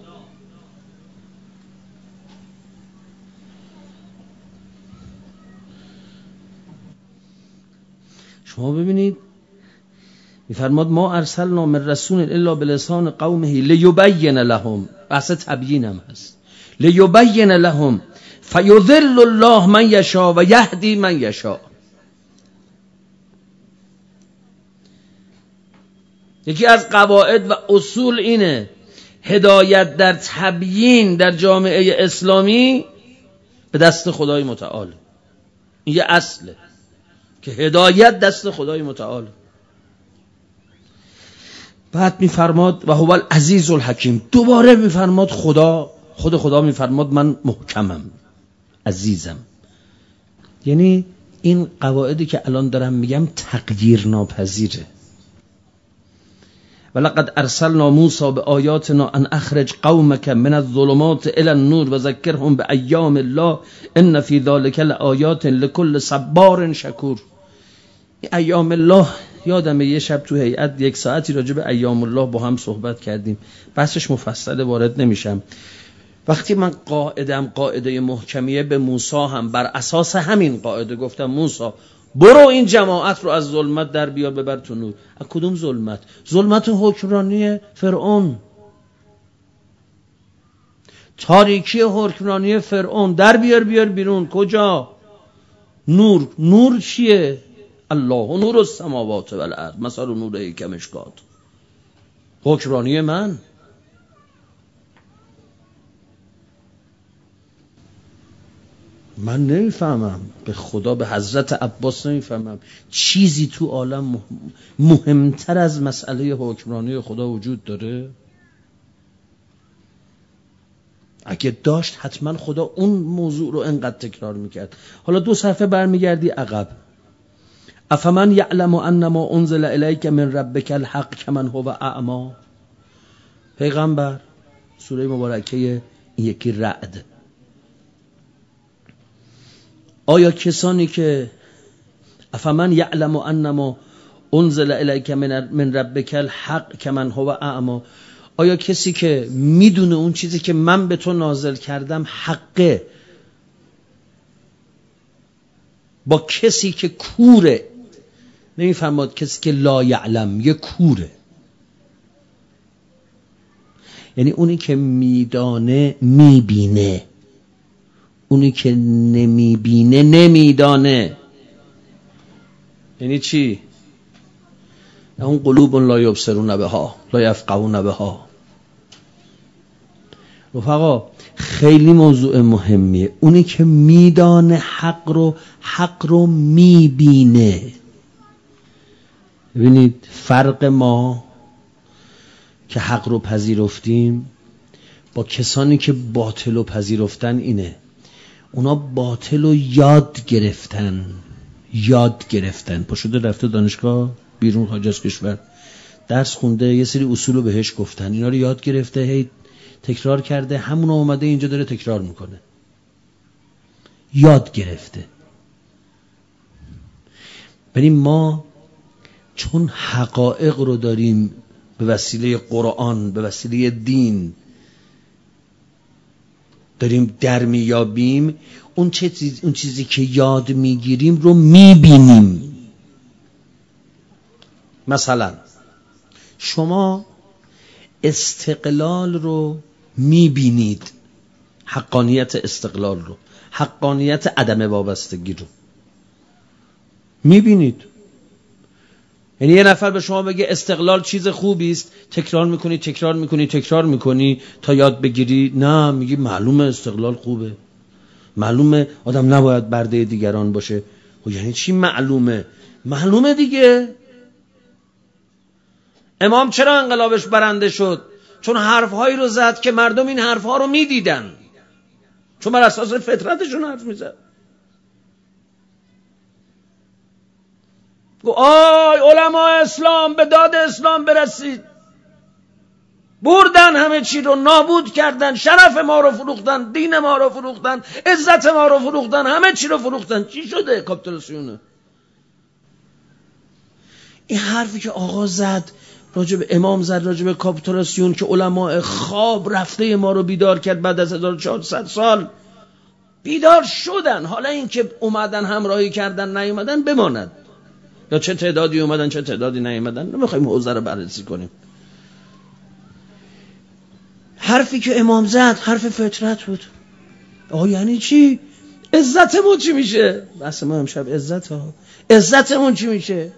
شما ببینید میفرماد ما ارسلنا من رسول الا بلسان قومه لیبین لهم، بحث تبیین هم هست، لیبین لهم فیضل الله من یشاء و یهدی من یشاء. یکی از قواعد و اصول اینه هدایت در تبیین در جامعه اسلامی به دست خدای متعال. این یه اصله که هدایت دست خدای متعال. بعد میفرماد و هو العزیز الحکیم. دوباره میفرماد خدا، خود خدا میفرماد من محکمم، عزیزم. یعنی این قواعدی که الان دارم میگم تغییر ناپذیره. ولقد ارسلنا موسی بآیاتنا ان اخرج قومك من الظلمات الى النور وذكرهم بأیام الله ان فی ذلک لآیات لكل صبار شکور. ایام الله یادمه یه شب تو هیئت یک ساعتی راجع به ایام الله با هم صحبت کردیم، بحثش مفصل وارد نمیشم. وقتی من قاعدم قاعده محکمیه، به موسی هم بر اساس همین قاعده گفتم موسی برو این جماعت رو از ظلمت در بیار ببر تو نور. از کدوم ظلمت؟ ظلمت حکمرانی فرعون، تاریکی حکمرانی فرعون در بیار بیار بیرون. کجا؟ نور. نور چیه؟ الله نور السماوات و الارض مثل نوره کمشکات. حکمرانی من. من نمیفهمم، به خدا به حضرت عباس نمیفهمم چیزی تو عالم مهمتر از مسئله حکمرانی خدا وجود داره؟ اگه داشت حتما خدا اون موضوع رو انقدر تکرار میکرد. حالا دو صفحه برمیگردی عقب. افمن یعلم انما انزل الیک من ربک الحق کمن هو اعما. پیغمبر، سوره مبارکه این یکی رعد. آیا کسانی که افمن یعلم انما انزل الیک من ربک الحق کمن هو اعما، آیا کسی که میدونه اون چیزی که من به تو نازل کردم حقه با کسی که کوره؟ نمیفهمد کسی که لا یعلم یه کوره، یعنی اونی که میدانه میبینه، اونی که نمیبینه نمیدانه. یعنی چی؟ اون قلوب لا یبصرون بها لا یفقهون بها. رفقا خیلی موضوع مهمیه. اونی که میدانه حق رو حق رو میبینه. ببینید فرق ما که حق رو پذیرفتیم با کسانی که باطل رو پذیرفتن اینه. اونا باطل رو یاد گرفتن یاد گرفتن پا شده رفته دانشگاه بیرون خارج از کشور درس خونده، یه سری اصول رو بهش گفتن، اینا رو یاد گرفته، هی تکرار کرده، همون اومده اینجا داره تکرار میکنه. یاد گرفته. ولی ما چون حقایق رو داریم به وسیله قرآن، به وسیله دین داریم در میابیم، اون چیزی اون چیزی که یاد میگیریم رو میبینیم. مثلا شما استقلال رو میبینید، حقانیت استقلال رو، حقانیت عدم وابستگی رو میبینید. یعنی یه نفر به شما بگه استقلال چیز خوبی است، تکرار میکنی تکرار میکنی تکرار میکنی تا یاد بگیری. نه، میگی معلومه استقلال خوبه، معلومه آدم نباید برده دیگران باشه. و یعنی چی معلومه؟ معلومه دیگه. امام چرا انقلابش برنده شد؟ چون حرفهایی رو زد که مردم این حرفها رو میدیدن، چون بر اساس فطرتشون حرف میزد. گو آی علماء اسلام به داد اسلام برسید، بردن همه چی رو، نابود کردن، شرف ما رو فروختن، دین ما رو فروختن، عزت ما رو فروختن، همه چی رو فروختن. چی شده؟ کاپیتولاسیونه. این حرفی که آقا زد راجب امام زد راجب کاپیتولاسیون که علماء خواب رفته ما رو بیدار کرد، بعد از هزار و چهارصد سال بیدار شدن. حالا این که اومدن همراهی کردن نیومدن بماند، یا چه تعدادی اومدن چه تعدادی نیومدن، نمیخوایم حوزه رو بررسی کنیم. حرفی که امام زد حرف فطرت بود. آه یعنی چی؟ عزتمون چی میشه؟ بس ما امشب عزت ها عزتمون چی میشه؟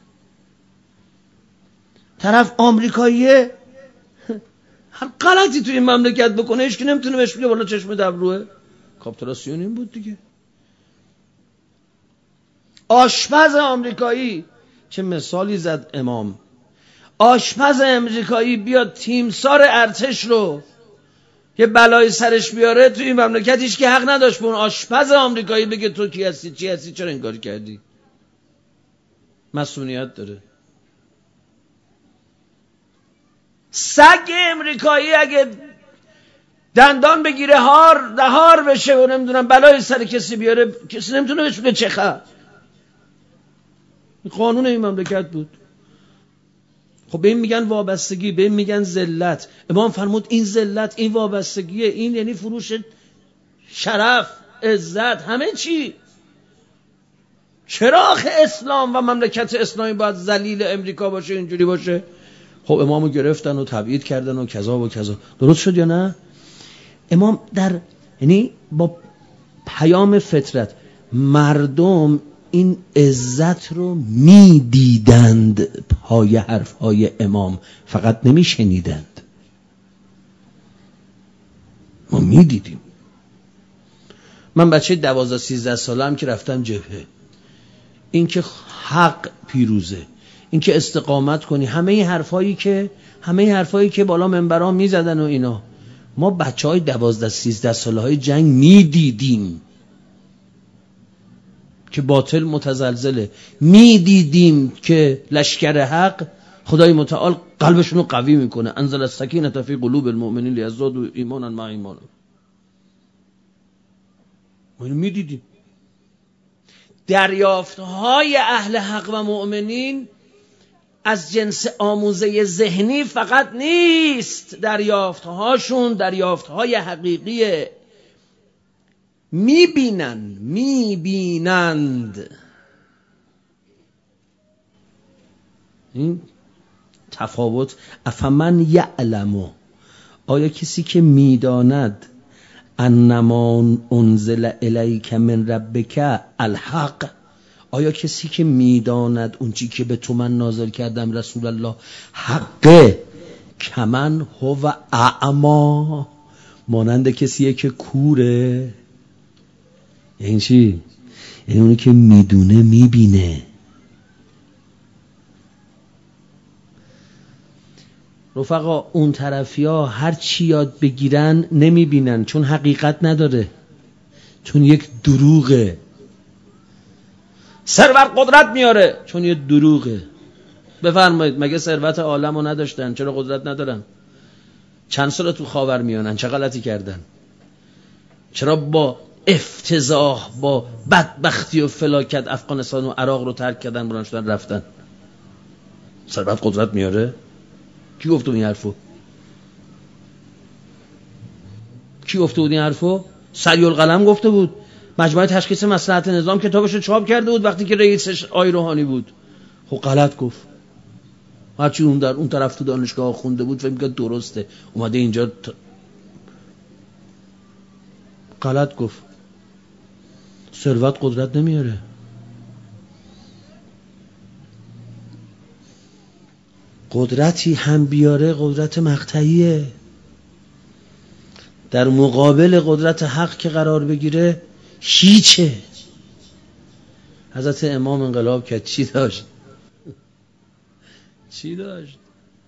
طرف آمریکاییه هر غلطی توی این مملکت بکنه هیچ کی نمیتونه بهش بگه والا چشم دبروه. کاپیتولاسیون این بود دیگه. آشپز آمریکایی، چه مثالی زد امام، آشپز آمریکایی بیاد تیمسار ارتش رو یه بلای سرش بیاره توی این مملکت، هیچ که حق نداشت به اون آشپز آمریکایی بگه تو کی هستی چی هستی چرا این کاری کردی. مسئولیت داره. سگ امریکایی اگه دندان بگیره هار دهار بشه و نمیدونم بلای سر کسی بیاره، کسی نمیتونه بهش بگه چه خبر. قانون این مملکت بود. خب به این میگن وابستگی، به این میگن ذلت. امام فرمود این ذلت، این وابستگیه، این یعنی فروش شرف، عزت، همه چی. چرا آخه اسلام و مملکت اسلامی باید ذلیل امریکا باشه، اینجوری باشه؟ خب امامو گرفتن و تبعید کردن و کذا و کذا. درست شد یا نه؟ امام در یعنی با پیام فطرت مردم این عزت رو میدیدند پای حرفهای امام، فقط نمیشنیدند. ما میدیدیم. من بچه دوازده سیزده سالم که رفتم جبهه، این که حق پیروزه، این که استقامت کنی، همه این حرفایی که همه این حرفایی که بالا منبران میزدن و اینا، ما بچه های دوازده سیزده ساله های جنگ میدیدیم که باطل متزلزله، میدیدیم که لشکر حق خدای متعال قلبشون رو قوی میکنه. انزل السکینة فی قلوب المؤمنین لیزدادوا ایمانا مع ایمانهم. ما اینو میدیدیم. دریافتهای اهل حق و مؤمنین از جنس آموزه ذهنی فقط نیست، دریافتهاشون دریافتهای حقیقیه. میبینن میبینند. این تفاوت. افمن یعلم، آیا کسی که میداند انما انزل الیک من ربک الحق، آیا کسی که میداند اون چی که به تو من نازل کردم رسول الله حقه، کمن هو اعما، مانند کسیه که کوره. یعنی چی؟ یعنی اونی که میدونه میبینه. رفقا اون طرفی ها هر چی یاد بگیرن نمیبینن، چون حقیقت نداره، چون یک دروغه. ثروت قدرت میاره چون یه دروغه. بفرمایید مگه ثروت عالمو نداشتن؟ چرا قدرت ندارن؟ چند سال تو خاور میانن، چه غلطی کردن؟ چرا با افتضاح، با بدبختی و فلاکت افغانستان و عراق رو ترک کردن، بران شدن رفتن؟ ثروت قدرت میاره؟ کی گفته این حرفو؟ کی گفته بود این حرفو؟ سریالقلم گفته بود. مجموعه تشخیص مصلحت نظام کتابشو چاپ کرده بود وقتی که رئیسش آقای روحانی بود. خب غلط گفت. هرچی اون در اون طرف تو دانشگاه خونده بود فکر می‌کرد درسته، اومده اینجا ت... غلط گفت. ثروت قدرت نمیاره. قدرتی هم بیاره قدرت مقطعیه، در مقابل قدرت حق که قرار بگیره هیچه. حضرت امام انقلاب کرد، چی داشت؟ چی داشت؟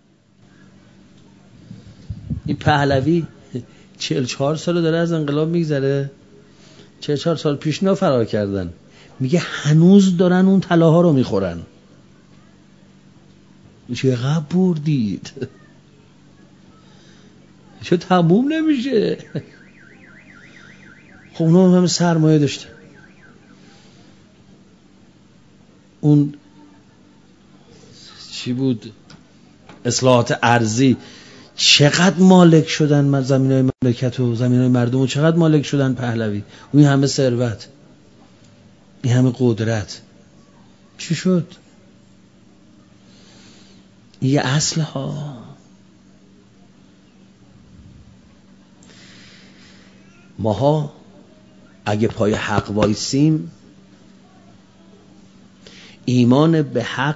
این پهلوی چهل چهار سال داره از انقلاب میگذره، چهل چهار سال پیش نا فرار کردن، میگه هنوز دارن اون طلاها رو میخورن. چقدر بردید؟ چه تموم نمیشه؟ خب اونا هم سرمایه داشته. اون چی بود؟ اصلاحات ارضی، چقدر مالک شدن زمینای مملکت و زمینای مردم و چقدر مالک شدن پهلوی. اون همه ثروت، این همه قدرت، چی شد؟ یه اصل ها. ماها اگه پای حق وایسیم، ایمان به حق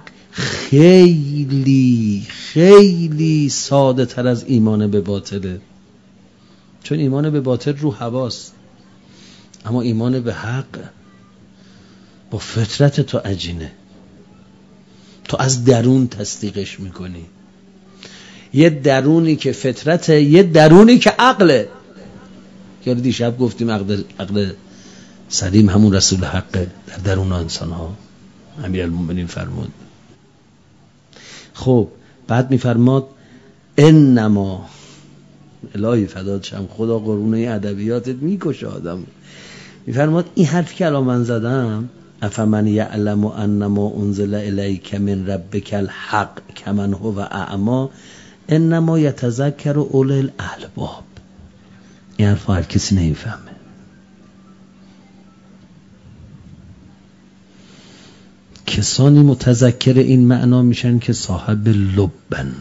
خیلی خیلی ساده تر از ایمان به باطله. چون ایمان به باطل رو هواست، اما ایمان به حق با فطرت تو عجینه، تو از درون تصدیقش میکنی. یه درونی که فطرته، یه درونی که عقله. که دیشب گفتیم عقل, عقل سلیم همون رسول حقه در درون انسان ها. امیرالمومنین فرمود. خب بعد میفرماد انما، الهی فدات شم، خدا قربون این ادبیاتت میکشه آدم. میفرماد این حرفی که الان من زدم، افمن یعلم انما انزل الیک من ربک الحق کمن هو اعما انما یتذکر اولو الالباب. این حرف هر کسی نمیفهمه. کسانی متذکر این معنا میشن که صاحب لبن،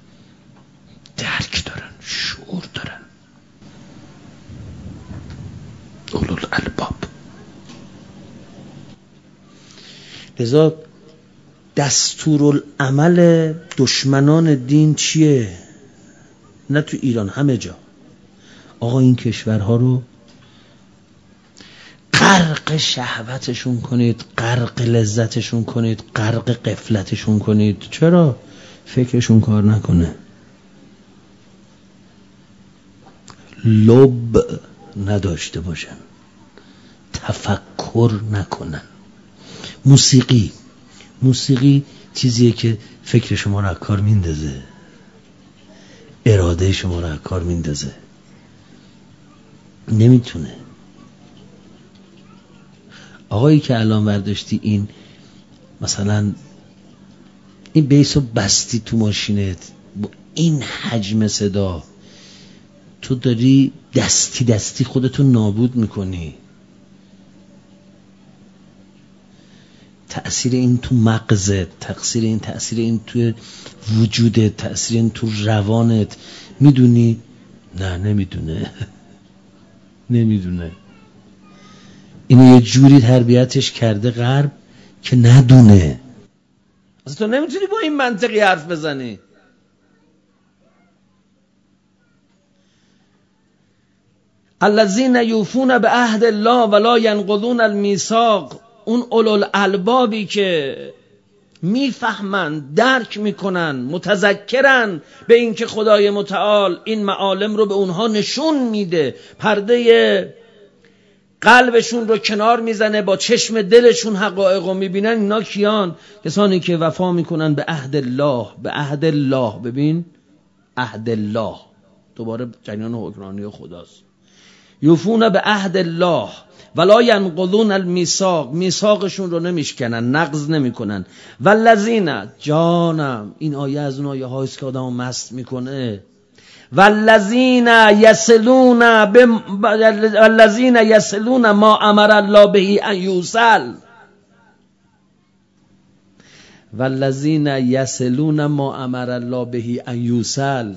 درک دارن، شعور دارن. اولو الالباب. لذا دستورالعمل دشمنان دین چیه؟ نه تو ایران، همه جا. آقا این کشورها رو غرق شهوتشون کنید، غرق لذتشون کنید، غرق غفلتشون کنید. چرا؟ فکرشون کار نکنه، لب نداشته باشن، تفکر نکنن. موسیقی موسیقی چیزیه که فکر شما رو از کار میندازه، اراده شما رو از کار میندازه. نمیتونه. آقایی که الان برداشتی این مثلا این بیسو بستی تو ماشینت با این حجم صدا، تو داری دستی دستی خودتو نابود میکنی. تأثیر این تو مغزت، تأثیر این تأثیر این تو وجودت، تأثیر این تو روانت. میدونی؟ نه نمیدونه. نمیدونه. اینو یه جوری تربیتش کرده غرب که ندونه. اصلا تو نمیتونی با این منطقی حرف بزنی. الذین یوفون بعهد الله ولا ینقضون المیثاق. اون اولوالالبابی که میفهمن، درک میکنن، متذکرن به این که خدای متعال این معالم رو به اونها نشون میده، پرده قلبشون رو کنار میزنه، با چشم دلشون حقایق رو میبینن. اینا کیان؟ کسانی که وفا میکنن به عهد الله. به عهد الله. ببین، عهد الله دوباره جریان حکمرانی خداست. یوفون به عهد الله ولا ینقضون المیثاق. میثاقشون رو نمیشکنن، نقض نمیکنن. والذین، جانم این آیه از اون آیه هاییست که آدمو مست میکنه. والذین یصلون ب والذین یصلون ما امر الله به ان یوصل. والذین یصلون ما امر الله به ان یوصل.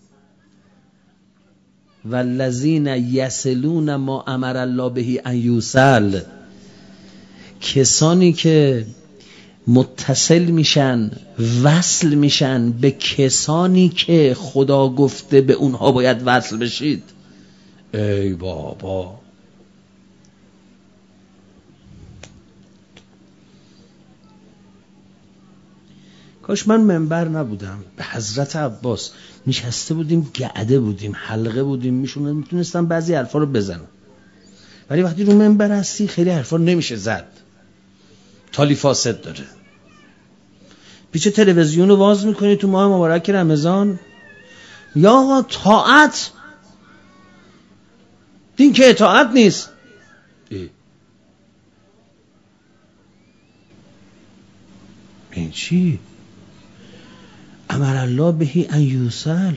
والذین یصلون ما امر الله به ان یوصل. کسانی که متصل میشن، وصل میشن به کسانی که خدا گفته به اونها باید وصل بشید. ای بابا، کاش من منبر نبودم. به حضرت عباس نشسته بودیم، گعده بودیم، حلقه بودیم، میشونه میتونستم بعضی حرفا رو بزنم. ولی وقتی رو منبر هستی خیلی حرفا نمیشه زد، تالی فاسد داره. پیچ تلویزیون رو باز میکنی تو ماه مبارک رمضان، یا آقا طاعت دین که اطاعت نیست. ای. این چی؟ امر الله به ان یوصل.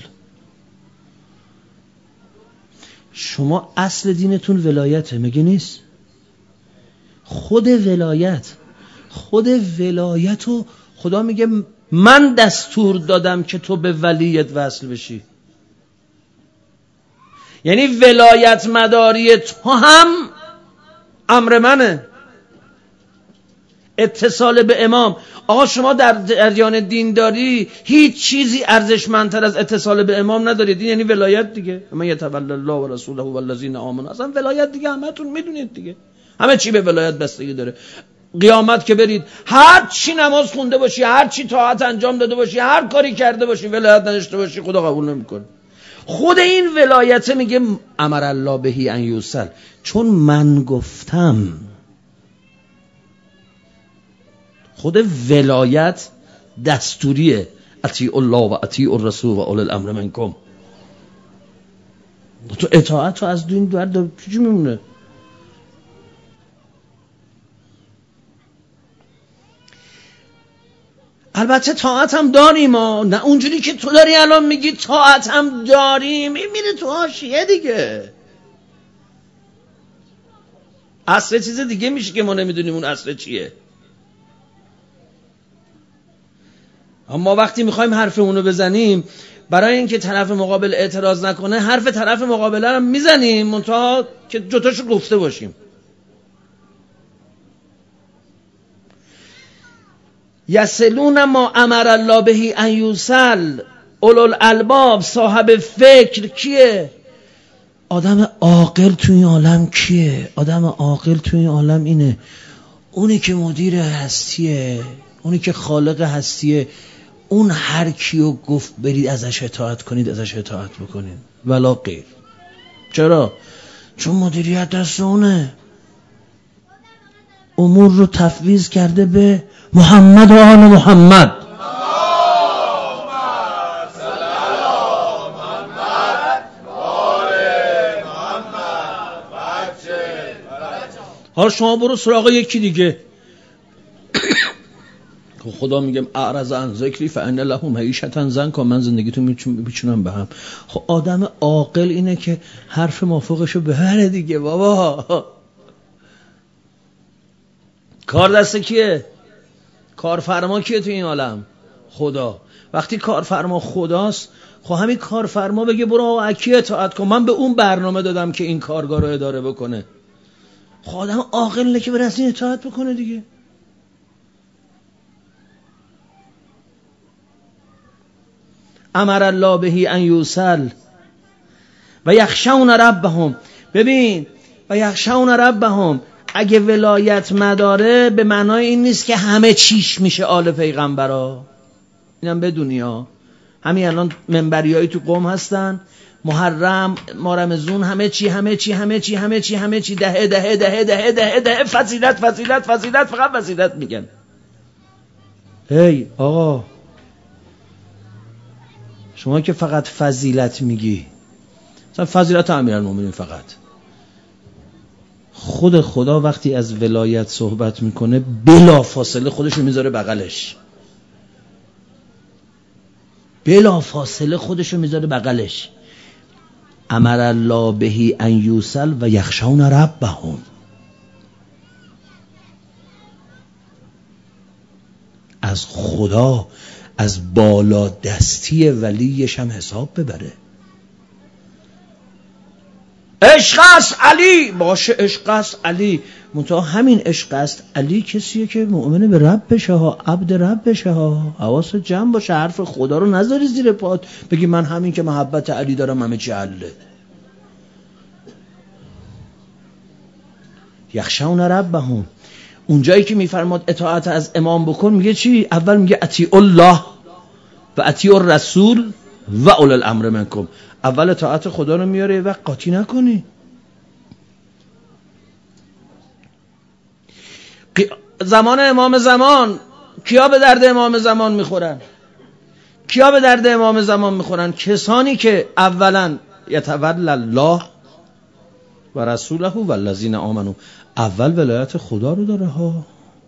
شما اصل دینتون ولایته، مگه نیست؟ خود ولایت خود ولایت رو خدا میگه من دستور دادم که تو به ولیت وصل بشی. یعنی ولایت مداری تو هم امر منه. اتصال به امام. آقا شما در جریان دینداری هیچ چیزی ارزشمندتر از اتصال به امام ندارید. این یعنی ولایت دیگه. من یتولی الله و رسوله و الذین آمنوا. اصلا ولایت دیگه همتون میدونید دیگه. همه چی به ولایت بستگی داره. قیامت که برید هر چی نماز خونده باشی، هر چی طاعت انجام داده باشی، هر کاری کرده باشی، ولایت نداشته باشی، خدا قبول نمیکنه. خود این ولایت میگه امر الله به ان یوصل، چون من گفتم. خود ولایت دستوریه، اطیع الله و اطیع الرسول و اولی الامر منکم. تو اطاعت تو از دین دور چی میمونه؟ البته طاعت هم داریم ما، نه اونجوری که تو داری الان میگی طاعت هم داریم، این میره تو حاشیه دیگه. اصل چیز دیگه میشه که ما نمیدونیم اون اصل چیه. اما وقتی میخوایم حرف اونو بزنیم، برای اینکه طرف مقابل اعتراض نکنه حرف طرف مقابله رو میزنیم، منتها که جوتاشو گفته باشیم. یصلون ما امر الله به ان یوصل. اولوالالباب صاحب فکر کیه؟ آدم عاقل تو این عالم کیه؟ آدم عاقل تو این عالم اینه، اونی که مدیر هستیه، اونی که خالق هستیه. اون هر کیو گفت برید ازش اطاعت کنید ازش اطاعت بکنید ولا غیر. چرا؟ چون مدیریت دست اونه، امور رو تفویض کرده به محمد و آل محمد. حالا شما برو سراغ یکی دیگه. خدا میگم اعرض عن ذکری فان له معیشة ضنکا، من زندگیتو میچونم به هم. خب آدم عاقل اینه که حرف موافقشو ببره دیگه بابا. کار دست کیه؟ کارفرما کیه تو این عالم؟ خدا. وقتی کارفرما خداست، خب همین کارفرما بگه برو آقا اکی اطاعت کن، من به اون برنامه دادم که این کارگاه رو اداره بکنه. خب آدم عاقله که بره از این اطاعت بکنه دیگه. امر الله به ان یوصل و یخشون ربهم. ببین و یخشون ربهم اگه ولایت مداره به معنای این نیست که همه چیش میشه آل پیغمبرا. اینم بدونی ها. همین الان منبریایی تو قم هستن، محرم ما رمضان همه چی همه چی همه چی همه چی همه چی دهه دهه دهه دهه دهه دهه فضیلت فضیلت فضیلت فقط فضیلت میگن. هی آقا شما که فقط فضیلت میگی، مثلا فضیلت امیرالمومنین فقط، خود خدا وقتی از ولایت صحبت میکنه بلا فاصله خودش رو میذاره بغلش، بلا فاصله خودش رو میذاره بغلش. امر الله به ان یوصل و یخشون ربهم. از خدا، از بالا دستی ولیش هم حساب ببره. عشق است علی، باشه عشق است علی، منتها همین عشق است علی کسیه که مؤمن به رب بشه ها، عبد رب بشه ها. حواست جمع باشه، حرف خدا رو نذاری زیر پات بگی من همین که محبت علی دارم همه چی حله. یخشون ربهم. اونجایی که میفرماد اطاعت از امام بکن میگه چی؟ اول میگه اطیعوا الله و اطیعوا الرسول و اولی الامر منکم. اول اطاعت خدا رو میاره و قاطی نکنی. زمان امام زمان کیا به درد امام زمان میخورن؟ کیا به درد امام زمان میخورن؟ کسانی که اولا یتولی الله و رسوله و الذین آمنوا، اول ولایت خدا رو داره ها.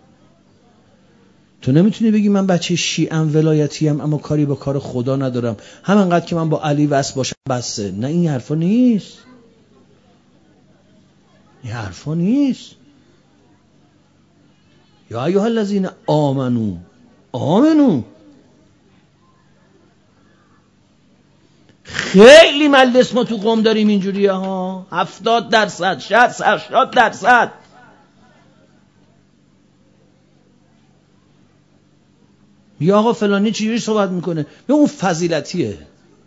تو نمیتونی بگی من بچه شیعم ولایتیم اما کاری با کار خدا ندارم، همینقدر که من با علی وصل باشم بسه. نه این حرفا نیست، این حرفا نیست. یا ایها الذین آمنو آمنو. خیلی مجلس ما تو قم داریم اینجوریه ها، هفتاد درصد شصت هشتاد درصد. یا آقا فلانی چجوری صحبت میکنه؟ به اون فضیلتیه.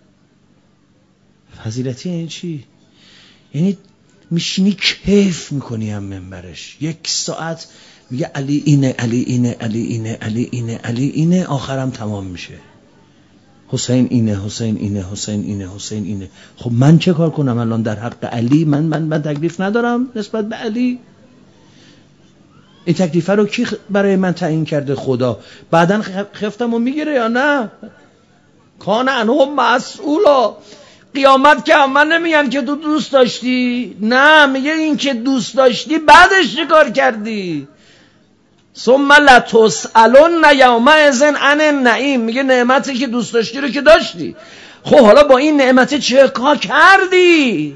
فضیلتی یعنی چی؟ یعنی میشینی کیف میکنی هم منبرش یک ساعت میگه علی اینه علی اینه علی اینه علی اینه علی اینه، آخرم تمام میشه حسین اینه حسین اینه حسین اینه حسین اینه. خب من چه کار کنم الان در حق علی؟ من من من تکلیف ندارم نسبت به علی. این تکلیفه رو کی برای من تعیین کرده؟ خدا. بعدن خفتمو میگیره یا نه؟ کان انهم مسئولا. قیامت که من نمیگن که تو دوست داشتی، نه میگه این که دوست داشتی بعدش چه کار کردی؟ ثم لتسألن یومئذ عن النعیم. میگه نعمتی که دوست داشتی رو که داشتی، خب حالا با این نعمت چه کار کردی؟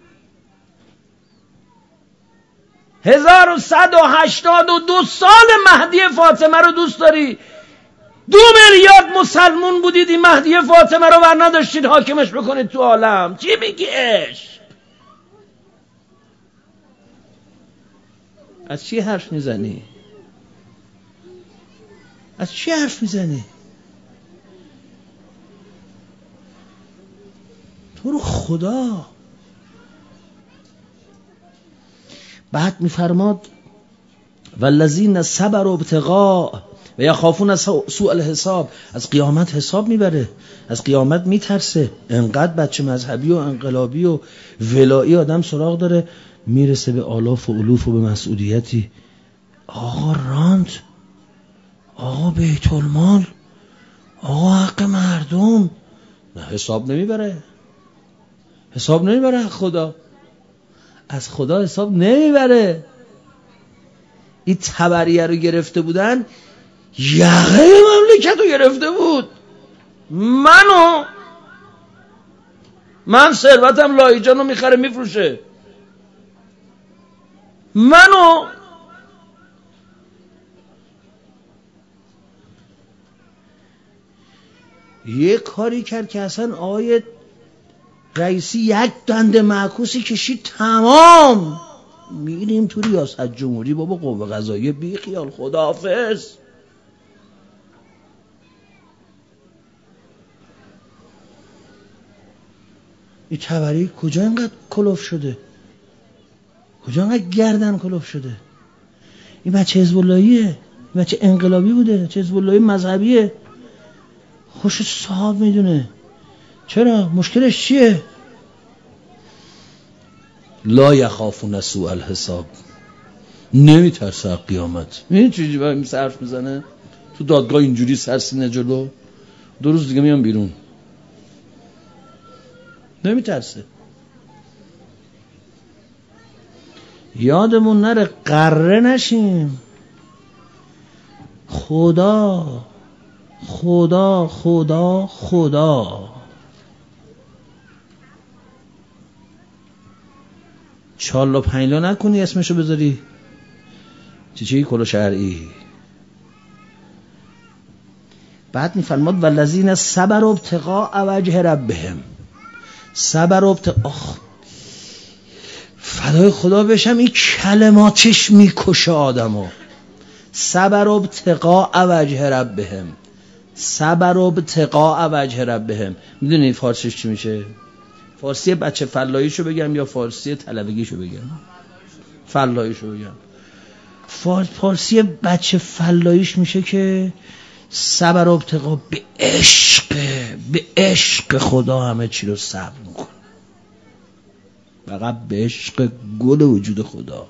هزار و صد و هشتاد و دو سال مهدی فاطمه رو دوست داری، دو میلیارد مسلمون بودید این مهدی فاطمه رو ور نداشتید حاکمش بکنید تو عالم. چی میگیش؟ از چی حرف میزنی؟ از چی حرف میزنی؟ تو رو خدا. بعد میفرماد والذین صبروا ابتغاء و یخافون سوء الحساب. از قیامت حساب میبره، از قیامت میترسه. انقدر بچه مذهبی و انقلابی و ولایی آدم سراغ داره، میرسه به آلاف و الوف و به مسئولیتی. آقا راند، آقا بیت المال، آقا حق مردم. نه حساب نمیبره، حساب نمیبره خدا، از خدا حساب نمیبره. این تبریه رو گرفته بودن، یقه مملکت رو گرفته بود. منو من ثروتم لایجان رو میخره میفروشه، منو یه کاری کرد که اصلا آقای رئیسی یک دنده معکوسی کشید. تمام میریم تو ریاست جمهوری بابا، قوه قضاییه بی خیال، خداحافظ. این تبری کجا اینقدر کلوف شده؟ کجا اینقدر گردن کلوف شده؟ این بچه حزب اللهیه، این بچه انقلابی بوده، چه حزب اللهی مذهبیه، خوش صاحب میدونه. چرا؟ مشکلش چیه؟ لا یخافون سوء الحساب، نمیترسه از قیامت. این چیزی باید میسه حرف میزنه تو دادگاه اینجوری سرسینه جلو، دو روز دیگه میام بیرون. نمیترسه. یادمون نره قره نشیم. خدا خدا خدا خدا. چالا پنیلا نکنی اسمشو بذاری چی چی کلو شرعی. بعد میفرماد والذین صبروا ابتغاء وجه ربهم. صبر و ابتغاء، فدای خدا بشم این کلماتش میکشه آدمو. صبر و ابتغاء وجه ربهم، صبر و ابتغاء وجه ربهم. میدونی فارسیش چی میشه؟ فارسی بچه فلاحیشو بگم یا فارسی طلبگیشو بگم؟ فلاحیشو بگم. فارسی بچه فلاحیش میشه که صبر و ابتغاء، به عشق به عشق خدا همه چی رو صبر میکنه، فقط به عشق گل وجود خدا.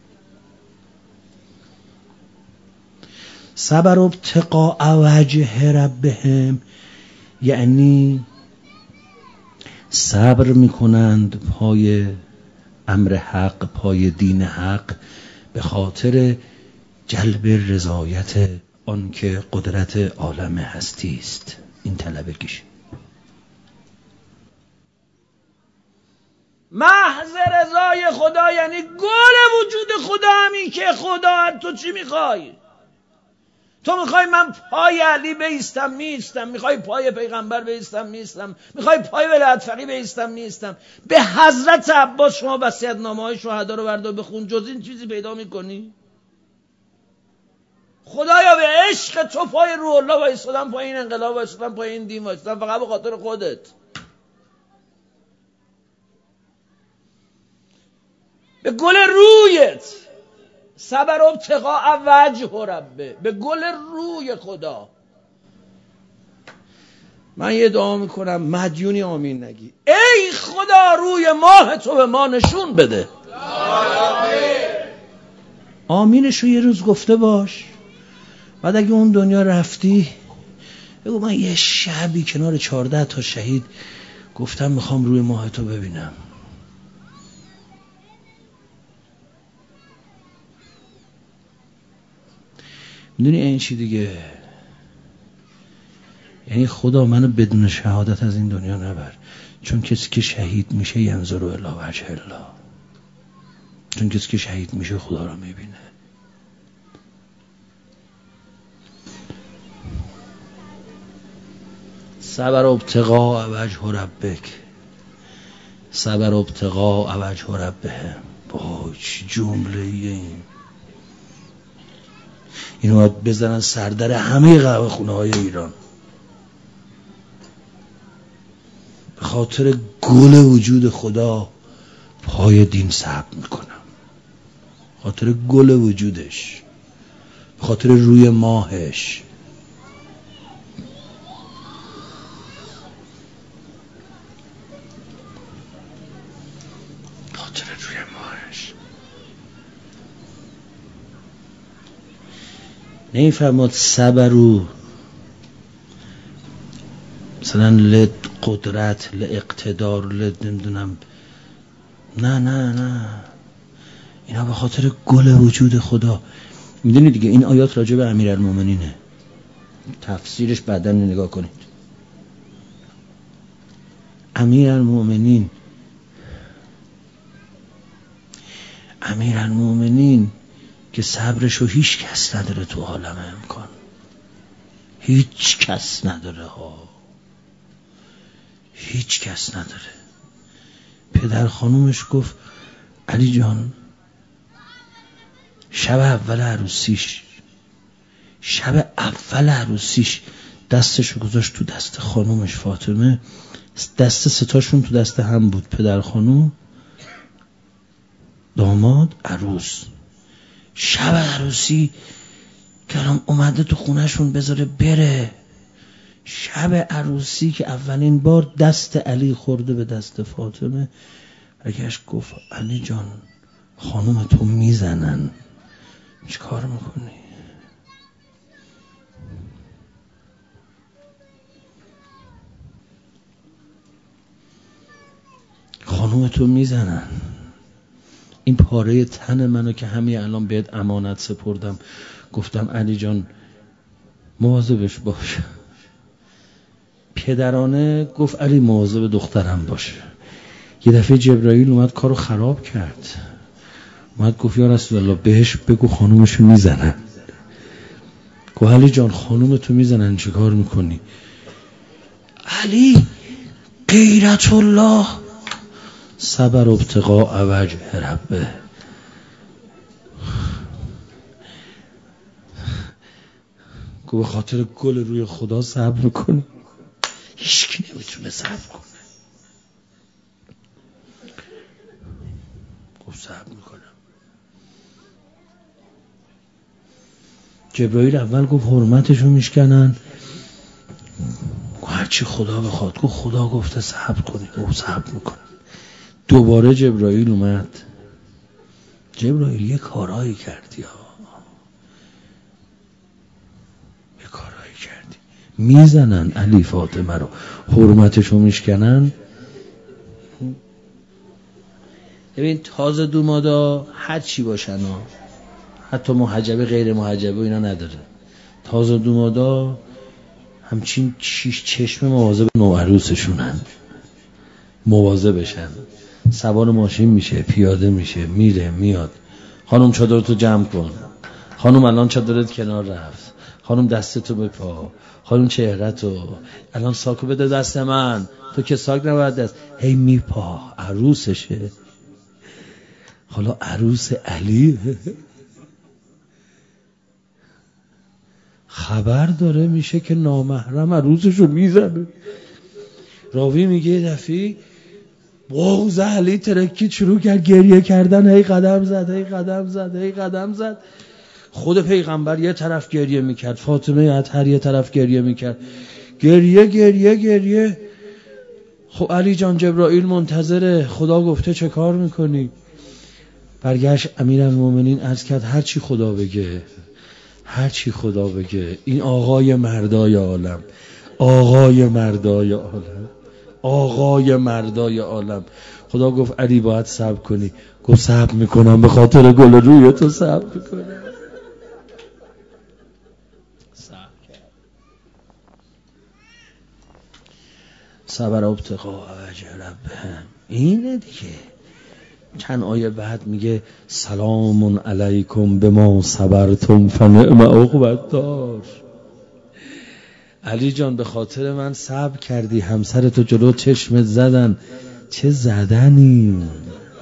صبر و ابتغاء وجه ربهم یعنی صبر میکنند پای امر حق، پای دین حق، به خاطر جلب رضایت آن که قدرت عالم هستی است. این طلبگیش. محض رضای خدا یعنی گل وجود خدا. همین که خدا تو چی میخوای؟ تو میخوای من پای علی بیستم میستم، میخوای پای پیغمبر بیستم میستم، میخوای پای ولایت فقیه بیستم میستم. به حضرت عباس شما وصیت‌نامه های شهدا رو بردار بخون، جز این چیزی پیدا میکنی؟ خدایا به عشق تو پای روح الله وایسادم، پای این انقلاب وایسادم، پای این دین وایسادم، فقط به خاطر خودت. به گل رویت. صبر و ابتغاء وجه ربه، به گل روی خدا. من یه دعا میکنم مدیونی آمین نگی. ای خدا روی ماه تو به ما نشون بده. آمینشو یه روز گفته باش. بعد اگه اون دنیا رفتی بگو من یه شبی کنار چهارده تا شهید گفتم میخوام روی ماه تو ببینم. میدونی این چی دیگه؟ یعنی خدا منو بدون شهادت از این دنیا نبر، چون کسی که شهید میشه ینظر الی وجه الله، چون کسی که شهید میشه خدا رو میبینه. صبر و ابتغاء وجه ربک، صبر و ابتغاء وجه ربهم. با چه جمله این اینو باید بزنن سردر همه قهوه خونه های ایران. به خاطر گل وجود خدا پای دین صبر میکنم، به خاطر گل وجودش، به خاطر روی ماهش. خاطر روی ماهش نمیفرماد صبرو مثلا ل قدرت، ل اقتدار، ل نمیدونم، نه نه نه، اینا به خاطر گل وجود خدا. میدونید دیگه این آیات راجع به امیرالمومنینه، تفسیرش بعداً نگاه کنید. امیرالمومنین امیرالمومنین که صبرشو هیچ کس نداره تو عالم امکان، هیچ کس نداره ها، هیچ کس نداره. پدر خانومش گفت علی جان شب اول عروسیش شب اول عروسیش دستشو گذاشت تو دست خانومش فاطمه، دست ستاشون تو دست هم بود، پدر خانوم، داماد، عروس. شب عروسی که اومده تو خونهشون بذاره بره، شب عروسی که اولین بار دست علی خورده به دست فاطمه، برگشت گفت علی جان خانوم تو میزنن، چی کار میکنی؟ خانوم تو میزنن. این پاره تن منو که همین الان بهت امانت سپردم، گفتم علی جان مواظبش باش. پدرانه گفت علی مواظب دخترم باشه. یه دفعه جبرائیل اومد کارو خراب کرد، اومد گفت یا رسول الله بهش بگو خانومشو میزنن. گفت علی جان خانوم تو میزنن چه کار میکنی؟ علی غیرت الله صبر ابتغاء وجه ربه. گفت خاطر گل روی خدا صبر میکنه، هیچ کی نمیتونه صبر کنه. گفت صبر میکنم. جبرائیل اول گفت حرمتشو میشکنن، هرچی خدا بخواد. گفت خدا گفته صبر کنی. گفت صبر میکنم. دوباره جبرائیل اومد. جبرائیل یه کارایی کردی ها، یه کارایی کردی، میزنن علی فاطمه رو، حرمتشو میشکنن. ببین تازه دومادا هر چی باشن ها، حتی محجبه غیر محجبه اینا نداره، تازه دومادا همچین چیش چشم مواظب نوعروسشونن، مواظبشن. سوار ماشین میشه، پیاده میشه، میره میاد، خانم چادرتو جمع کن، خانم الان چادرت کنار رفت، خانم دستتو بپا، خانم چهرهتو، الان ساکو بده دست من، تو که ساک نباید دست، هی میپا. عروسشه، حالا عروس علی خبر داره میشه که نامحرم عروسشو میزنه. راوی میگه یه دفعی بغض علی ترکید، شروع کرد گریه کردن، هی قدم زد هی قدم زد هی قدم زد. خود پیغمبر یه طرف گریه میکرد، فاطمه اطهر یه طرف گریه میکرد، گریه گریه گریه. خب علی جان جبرائیل منتظره، خدا گفته چه کار میکنی؟ برگشت امیرالمومنین عرض کرد هر چی خدا بگه، هر چی خدا بگه. این آقای مردای عالم، آقای مردای عالم، آقای مردای عالم. خدا گفت علی باید صبر کنی. گفت صبر میکنم، به خاطر گل روی تو صبر میکنم. صبر کرد. صبر ابتغاء وجه ربه. اینه دیگه. چند آیه بعد میگه سلام علیکم بما صبرتم فنعم عقبی الدار. علی جان به خاطر من صبر کردی، همسرتو جلو چشمت زدن، چه زدنی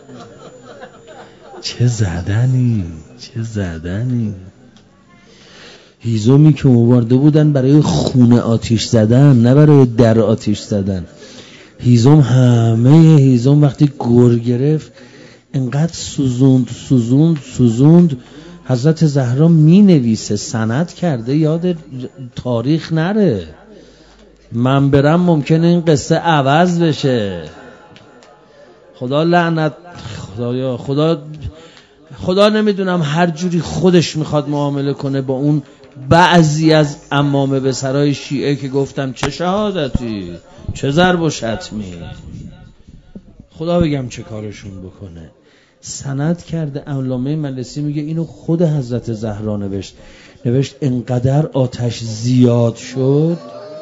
چه زدنی چه زدنی. هیزمی که آورده بودن برای خونه آتیش زدن، نه برای در آتیش زدن. هیزم همه هیزم وقتی گر گرفت انقدر سوزوند سوزوند سوزوند حضرت زهرا می نویسه، سند کرده، یاد تاریخ نره. من برم ممکنه این قصه عوض بشه. خدا لعنت، خدایا خدا خدا نمیدونم هر جوری خودش میخواد معامله کنه با اون بعضی از عمامه به سرای شیعه که گفتم چه شهادتی، چه ضرب و شتمی، خدا بگم چه کارشون بکنه. سند کرده. علامه ملسی میگه اینو خود حضرت زهرا نوشت. نوشت انقدر آتش زیاد شد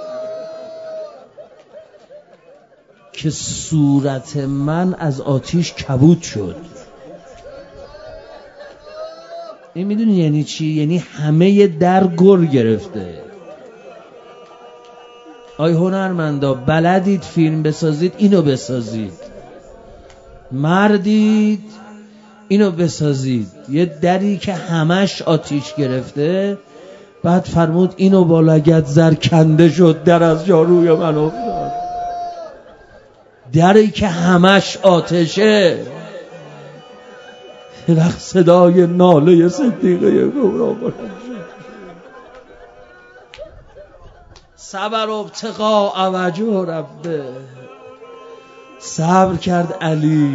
که صورت من از آتش کبود شد. این میدونی یعنی چی؟ یعنی همه در گر گرفته. آی هنرمندا بلدید فیلم بسازید، اینو بسازید. مردید اینو بسازید. یه دری که همش آتیش گرفته، بعد فرمود اینو با لگد زر کنده شد، در از جا روی من افتاد. دری که همش آتشه. وقت صدای ناله صدیقه کبرا بلند شد. صبر و ابتقاء وجه ربه. صبر کرد علی،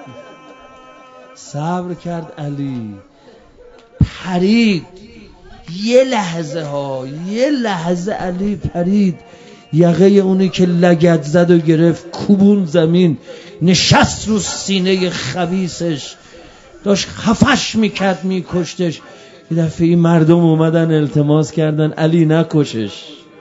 صبر کرد علی. پرید یه لحظه ها، یه لحظه علی پرید. یقه اونی که لگد زد و گرفت، کوبون زمین، نشست رو سینه خبیثش، داشت خفش میکرد میکشتش. یه دفعه این مردم اومدن التماس کردن علی نکشش.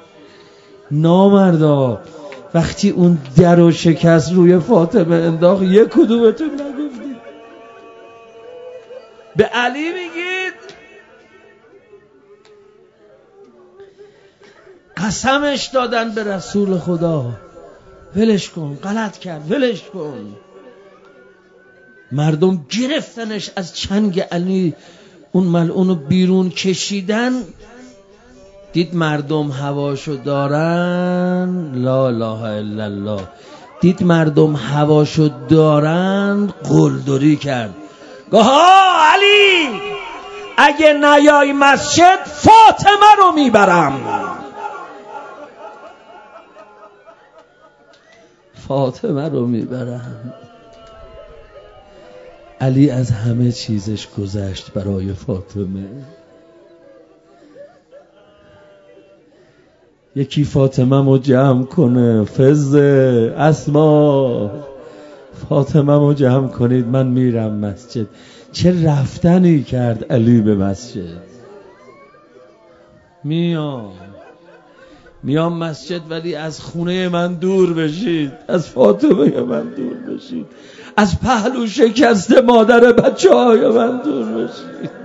نامردا وقتی اون در و شکست روی فاطمه انداخت، یک کدومتون نگفتید؟ به علی میگید؟ قسمش دادن به رسول خدا، ولش کن، غلط کرد، ولش کن. مردم گرفتنش از چنگ علی، اون ملعونو بیرون کشیدن. دید مردم هواشو دارن، لا اله الا الله، دید مردم هواشو دارن، قلدری کرد. گها علی اگه نیای مسجد فاطمه رو میبرم. فاطمه رو میبرم. علی از همه چیزش گذشت برای فاطمه. یکی فاطمه رو جمع کنه، فزه، اسما، فاطمه رو جمع کنید، من میرم مسجد. چه رفتنی کرد علی به مسجد. میام میام مسجد، ولی از خونه من دور بشید، از فاطمه من دور بشید، از پهلو شکست مادر بچه های من دور بشید.